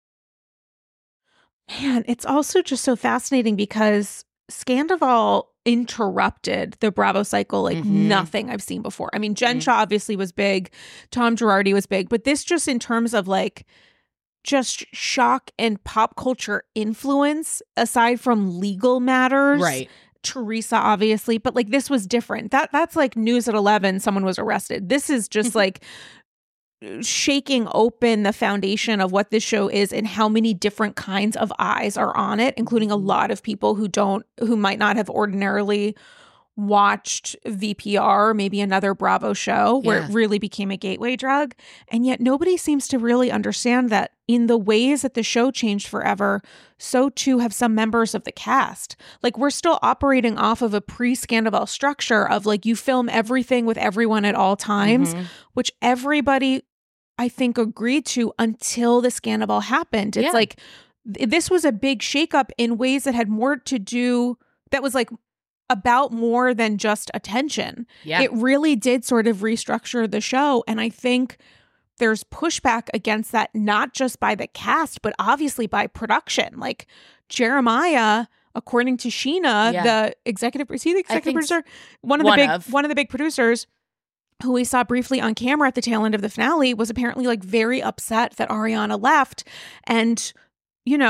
Man, it's also just so fascinating because Scandival interrupted the Bravo cycle like Mhm. nothing I've seen before. I mean, Jen Mhm. Shaw obviously was big. Tom Girardi was big. But this just in terms of like just shock and pop culture influence, aside from legal matters. Right. Teresa, obviously. But like this was different. That That's like news at eleven, someone was arrested. This is just like shaking open the foundation of what this show is and how many different kinds of eyes are on it, including a lot of people who don't, who might not have ordinarily watched V P R, maybe another Bravo show where Yeah. it really became a gateway drug. And yet nobody seems to really understand that in the ways that the show changed forever, so too have some members of the cast. Like we're still operating off of a pre-Scandival structure of like you film everything with everyone at all times, Mhm. which everybody I think agreed to until the Scandival happened. It's Yeah. like th- this was a big shakeup in ways that had more to do, that was like about more than just attention. Yeah. It really did sort of restructure the show. And I think there's pushback against that, not just by the cast, but obviously by production. Like Jeremiah, according to Sheena, Yeah. the executive, is he the executive think producer? One of the one big, of. one of the big producers, who we saw briefly on camera at the tail end of the finale, was apparently like very upset that Ariana left. And, you know,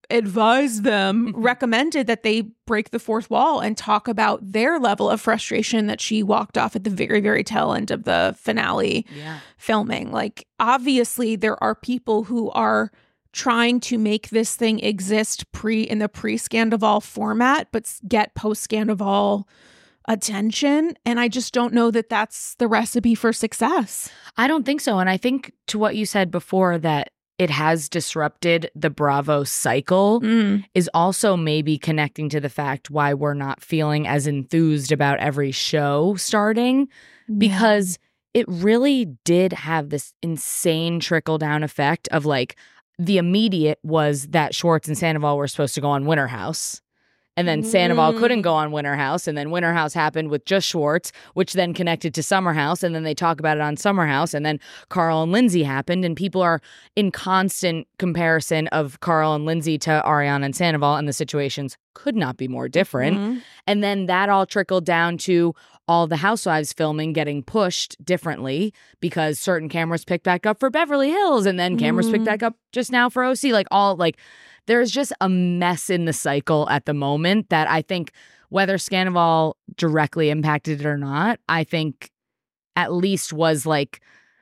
advised them, recommended that they break the fourth wall and talk about their level of frustration that she walked off at the very, very tail end of the finale Yeah. filming. Like, obviously, there are people who are trying to make this thing exist pre in the pre-Scandival format, but s- get post-Scandival attention. And I just don't know that that's the recipe for success. I don't think so. And I think to what you said before, that it has disrupted the Bravo cycle Mm. is also maybe connecting to the fact why we're not feeling as enthused about every show starting, because it really did have this insane trickle down effect of like the immediate was that Schwartz and Sandoval were supposed to go on Winter House. And then Sandoval Mm. couldn't go on Winter House. And then Winter House happened with just Schwartz, which then connected to Summer House. And then they talk about it on Summer House. And then Carl and Lindsay happened. And people are in constant comparison of Carl and Lindsay to Ariana and Sandoval. And the situations could not be more different. Mhm. And then that all trickled down to all the Housewives filming getting pushed differently because certain cameras picked back up for Beverly Hills. And then cameras picked Mhm. back up just now for O C. Like all like... There's just a mess in the cycle at the moment that I think whether Scandival directly impacted it or not, I think at least was like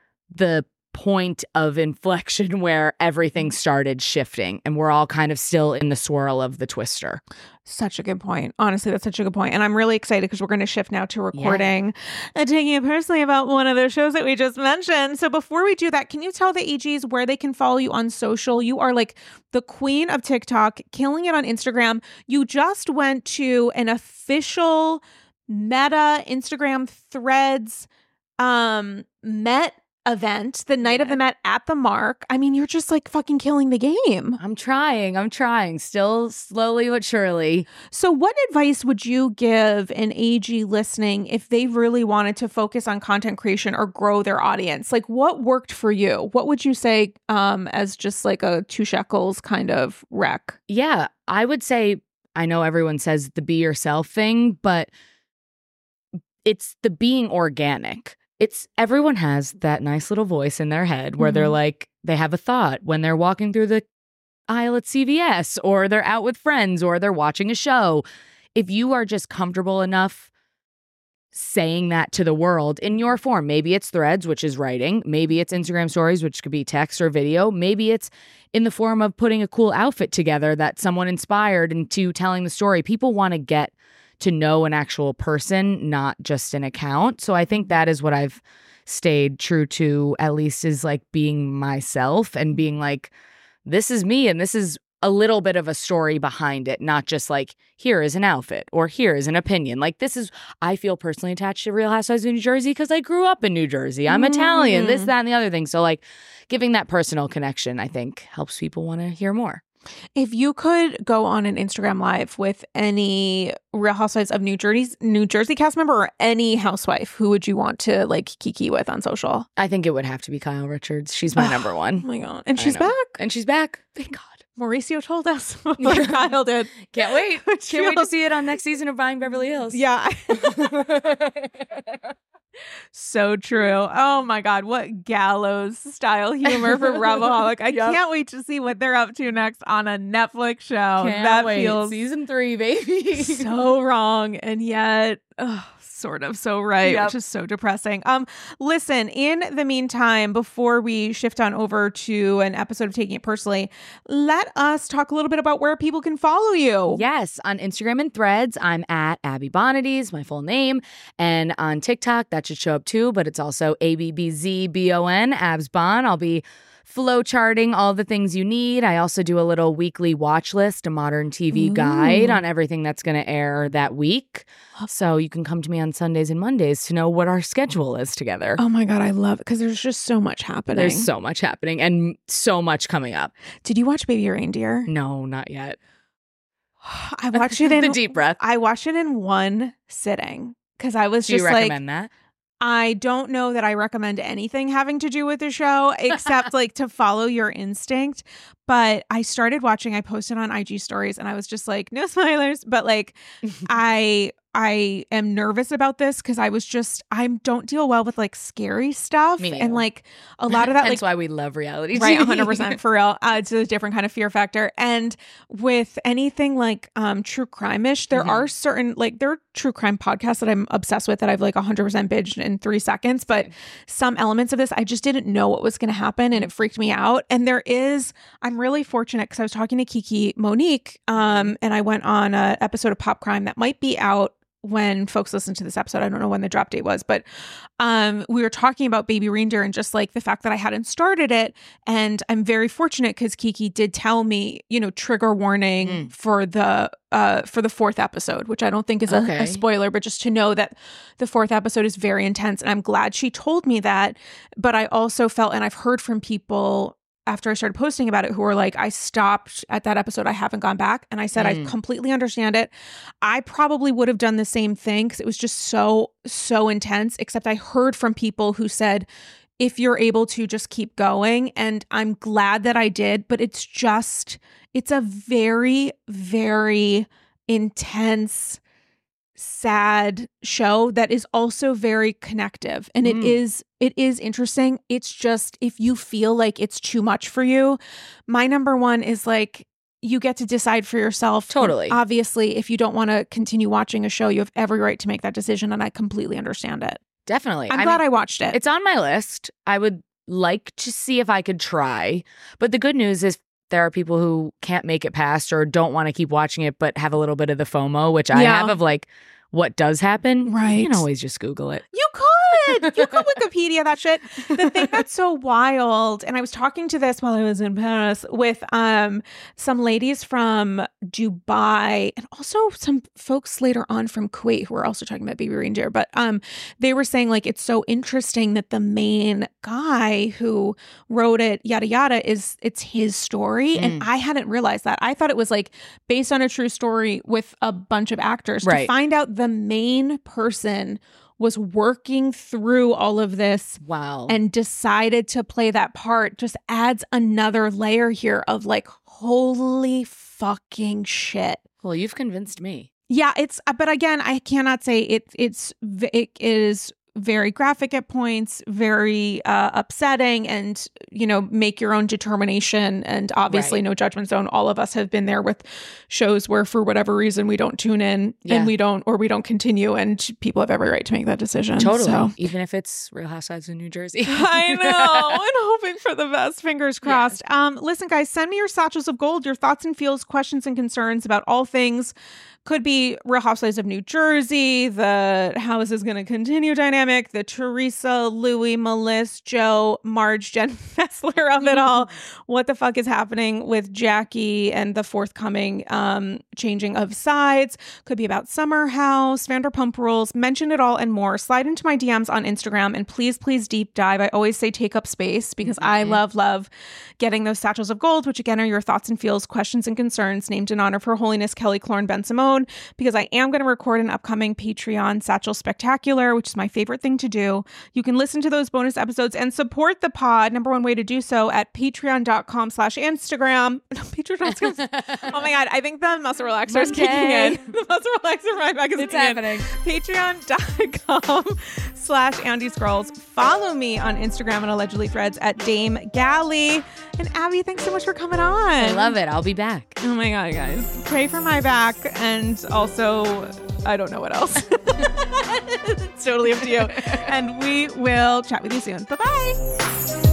the point of inflection where everything started shifting and we're all kind of still in the swirl of the twister. Such a good point. Honestly, that's such a good point. And I'm really excited because we're going to shift now to recording and taking it personally about one of those shows that we just mentioned. So before we do that, can you tell the A Gs where they can follow you on social? You are like the queen of TikTok, killing it on Instagram. You just went to an official Meta Instagram Threads um, Met event, the night of the Met at the Mark. I mean, you're just like fucking killing the game. I'm trying. I'm trying. Still slowly but surely. So what advice would you give an A G listening if they really wanted to focus on content creation or grow their audience? Like, what worked for you? What would you say um, as just like a two shekels kind of rec? Yeah, I would say, I know everyone says the be yourself thing, but it's the being organic. It's everyone has that nice little voice in their head where they're Mhm. like, they have a thought when they're walking through the aisle at C V S or they're out with friends or they're watching a show. If you are just comfortable enough saying that to the world in your form, maybe it's Threads, which is writing, maybe it's Instagram stories, which could be text or video, maybe it's in the form of putting a cool outfit together that someone inspired into telling the story. People want to get to know an actual person, not just an account. So I think that is what I've stayed true to, at least, is like being myself and being like, this is me and this is a little bit of a story behind it, not just like, here is an outfit or here is an opinion. Like this is, I feel personally attached to Real Housewives of New Jersey because I grew up in New Jersey. I'm Mm. Italian, this, that, and the other thing. So like giving that personal connection, I think helps people want to hear more. If you could go on an Instagram live with any Real Housewives of New Jersey, New Jersey cast member or any housewife, who would you want to like kiki with on social? I think it would have to be Kyle Richards. She's my number Oh one. my God. And I she's know. back. And she's back. Thank God. Mauricio told us before Kyle did. Can't wait. Which Can't wait to feels- see it on next season of Buying Beverly Hills. Yeah. So true. Oh my God. What gallows style humor for Bravoholic. I Yep. can't wait to see what they're up to next on a Netflix show. Can't that wait. feels Season three, baby. so wrong and yet ugh, sort of so right, Yep. which is so depressing. Um listen, in the meantime, before we shift on over to an episode of Taking It Personally, let us talk a little bit about where people can follow you. Yes, on Instagram and Threads, I'm at Abby Bonadies, my full name. And on TikTok, that should show up too, but it's also A B B Z B O N, Abs Bon. I'll be flow charting all the things you need. I also do a little weekly watch list, a modern T V Ooh. guide on everything that's going to air that week. So you can come to me on Sundays and Mondays to know what our schedule is together. Oh my God, I love it because there's just so much happening. There's so much happening and so much coming up. Did you watch Baby Reindeer? No, not yet. I watched it in the deep breath. I watched it in one sitting because I was Do you just like, recommend that? I don't know that I recommend anything having to do with the show except like to follow your instinct. but I started watching. I posted on I G stories and I was just like, no spoilers. But like, I I am nervous about this because I was just, I don't deal well with like scary stuff. Me And like a lot of that, That's like, why we love reality T V. right, one hundred percent for real. Uh, it's a different kind of fear factor. And with anything like um, true crime-ish, there Mhm. are certain, like there are true crime podcasts that I'm obsessed with that I've like one hundred percent binged in three seconds. But some elements of this, I just didn't know what was going to happen and it freaked me out. And there is, I'm really fortunate because I was talking to Kiki Monique um, and I went on an episode of Pop Crime that might be out when folks listen to this episode. I don't know when the drop date was, but um, we were talking about Baby Reindeer and just like the fact that I hadn't started it. And I'm very fortunate because Kiki did tell me, you know, trigger warning Mm. for the uh, for the fourth episode, which I don't think is a, Okay. a spoiler, but just to know that the fourth episode is very intense. And I'm glad she told me that. But I also felt, and I've heard from people after I started posting about it who were like, I stopped at that episode. I haven't gone back. And I said, Mm. I completely understand it. I probably would have done the same thing because it was just so, so intense, except I heard from people who said, if you're able to, just keep going. And I'm glad that I did, but it's just, it's a very, very intense, sad show that is also very connective. And it Mm. is, it is interesting. It's just, if you feel like it's too much for you, my number one is like, you get to decide for yourself. Totally. Obviously, if you don't want to continue watching a show, you have every right to make that decision. And I completely understand it. Definitely. I'm I glad mean, I watched it. It's on my list. I would like to see if I could try. But the good news is there are people who can't make it past or don't want to keep watching it, but have a little bit of the FOMO, which I Yeah. have of like, what does happen? Right. You can always just Google it. You could. You could Wikipedia that shit. The thing that's so wild, and I was talking to this while I was in Paris with um some ladies from Dubai and also some folks later on from Kuwait who were also talking about Baby Reindeer. But um they were saying like it's so interesting that the main guy who wrote it, yada yada, is it's his story. And Mm. I hadn't realized that. I thought it was like based on a true story with a bunch of actors. Right. To find out the main person was working through all of this Wow. and decided to play that part just adds another layer here of like, holy fucking shit. Well, you've convinced me. Yeah, it's, but again, I cannot say it, it's, v- it is very graphic at points, very uh, upsetting, and, you know, make your own determination. And obviously, Right. no judgment zone. All of us have been there with shows where, for whatever reason, we don't tune in Yeah. and we don't, or we don't continue, and people have every right to make that decision. Totally. So. Even if it's Real Housewives of New Jersey. I know. And hoping for the best. Fingers crossed. Um, listen, guys, send me your satchels of gold, your thoughts and feels, questions and concerns about all things. Could be Real Housewives of New Jersey, the how is this going to continue dynamic, the Teresa, Louis, Melissa, Joe, Marge, Jen Fessler of it all. What the fuck is happening with Jackie and the forthcoming um, changing of sides? Could be about Summer House, Vanderpump Rules. Mention it all and more. Slide into my D Ms on Instagram and please, please deep dive. I always say take up space because Mm-hmm. I love, love getting those satchels of gold, which again are your thoughts and feels, questions and concerns named in honor of Her Holiness Kelly Clorne Ben Simone, because I am going to record an upcoming Patreon Satchel Spectacular, which is my favorite thing to do. You can listen to those bonus episodes and support the pod. Number one way to do so at patreon.com slash Instagram. No, Patreon. Oh my God. I think the muscle relaxer is kicking in. The muscle relaxer right back is It's kicking happening. in. Patreon.com slash Andy Scrolls. Follow me on Instagram and allegedly threads at Dame Galley. And Abby, thanks so much for coming on. I love it. I'll be back. Oh my God, guys. Pray for my back. And also, I don't know what else. It's totally up to you. And we will chat with you soon. Bye-bye.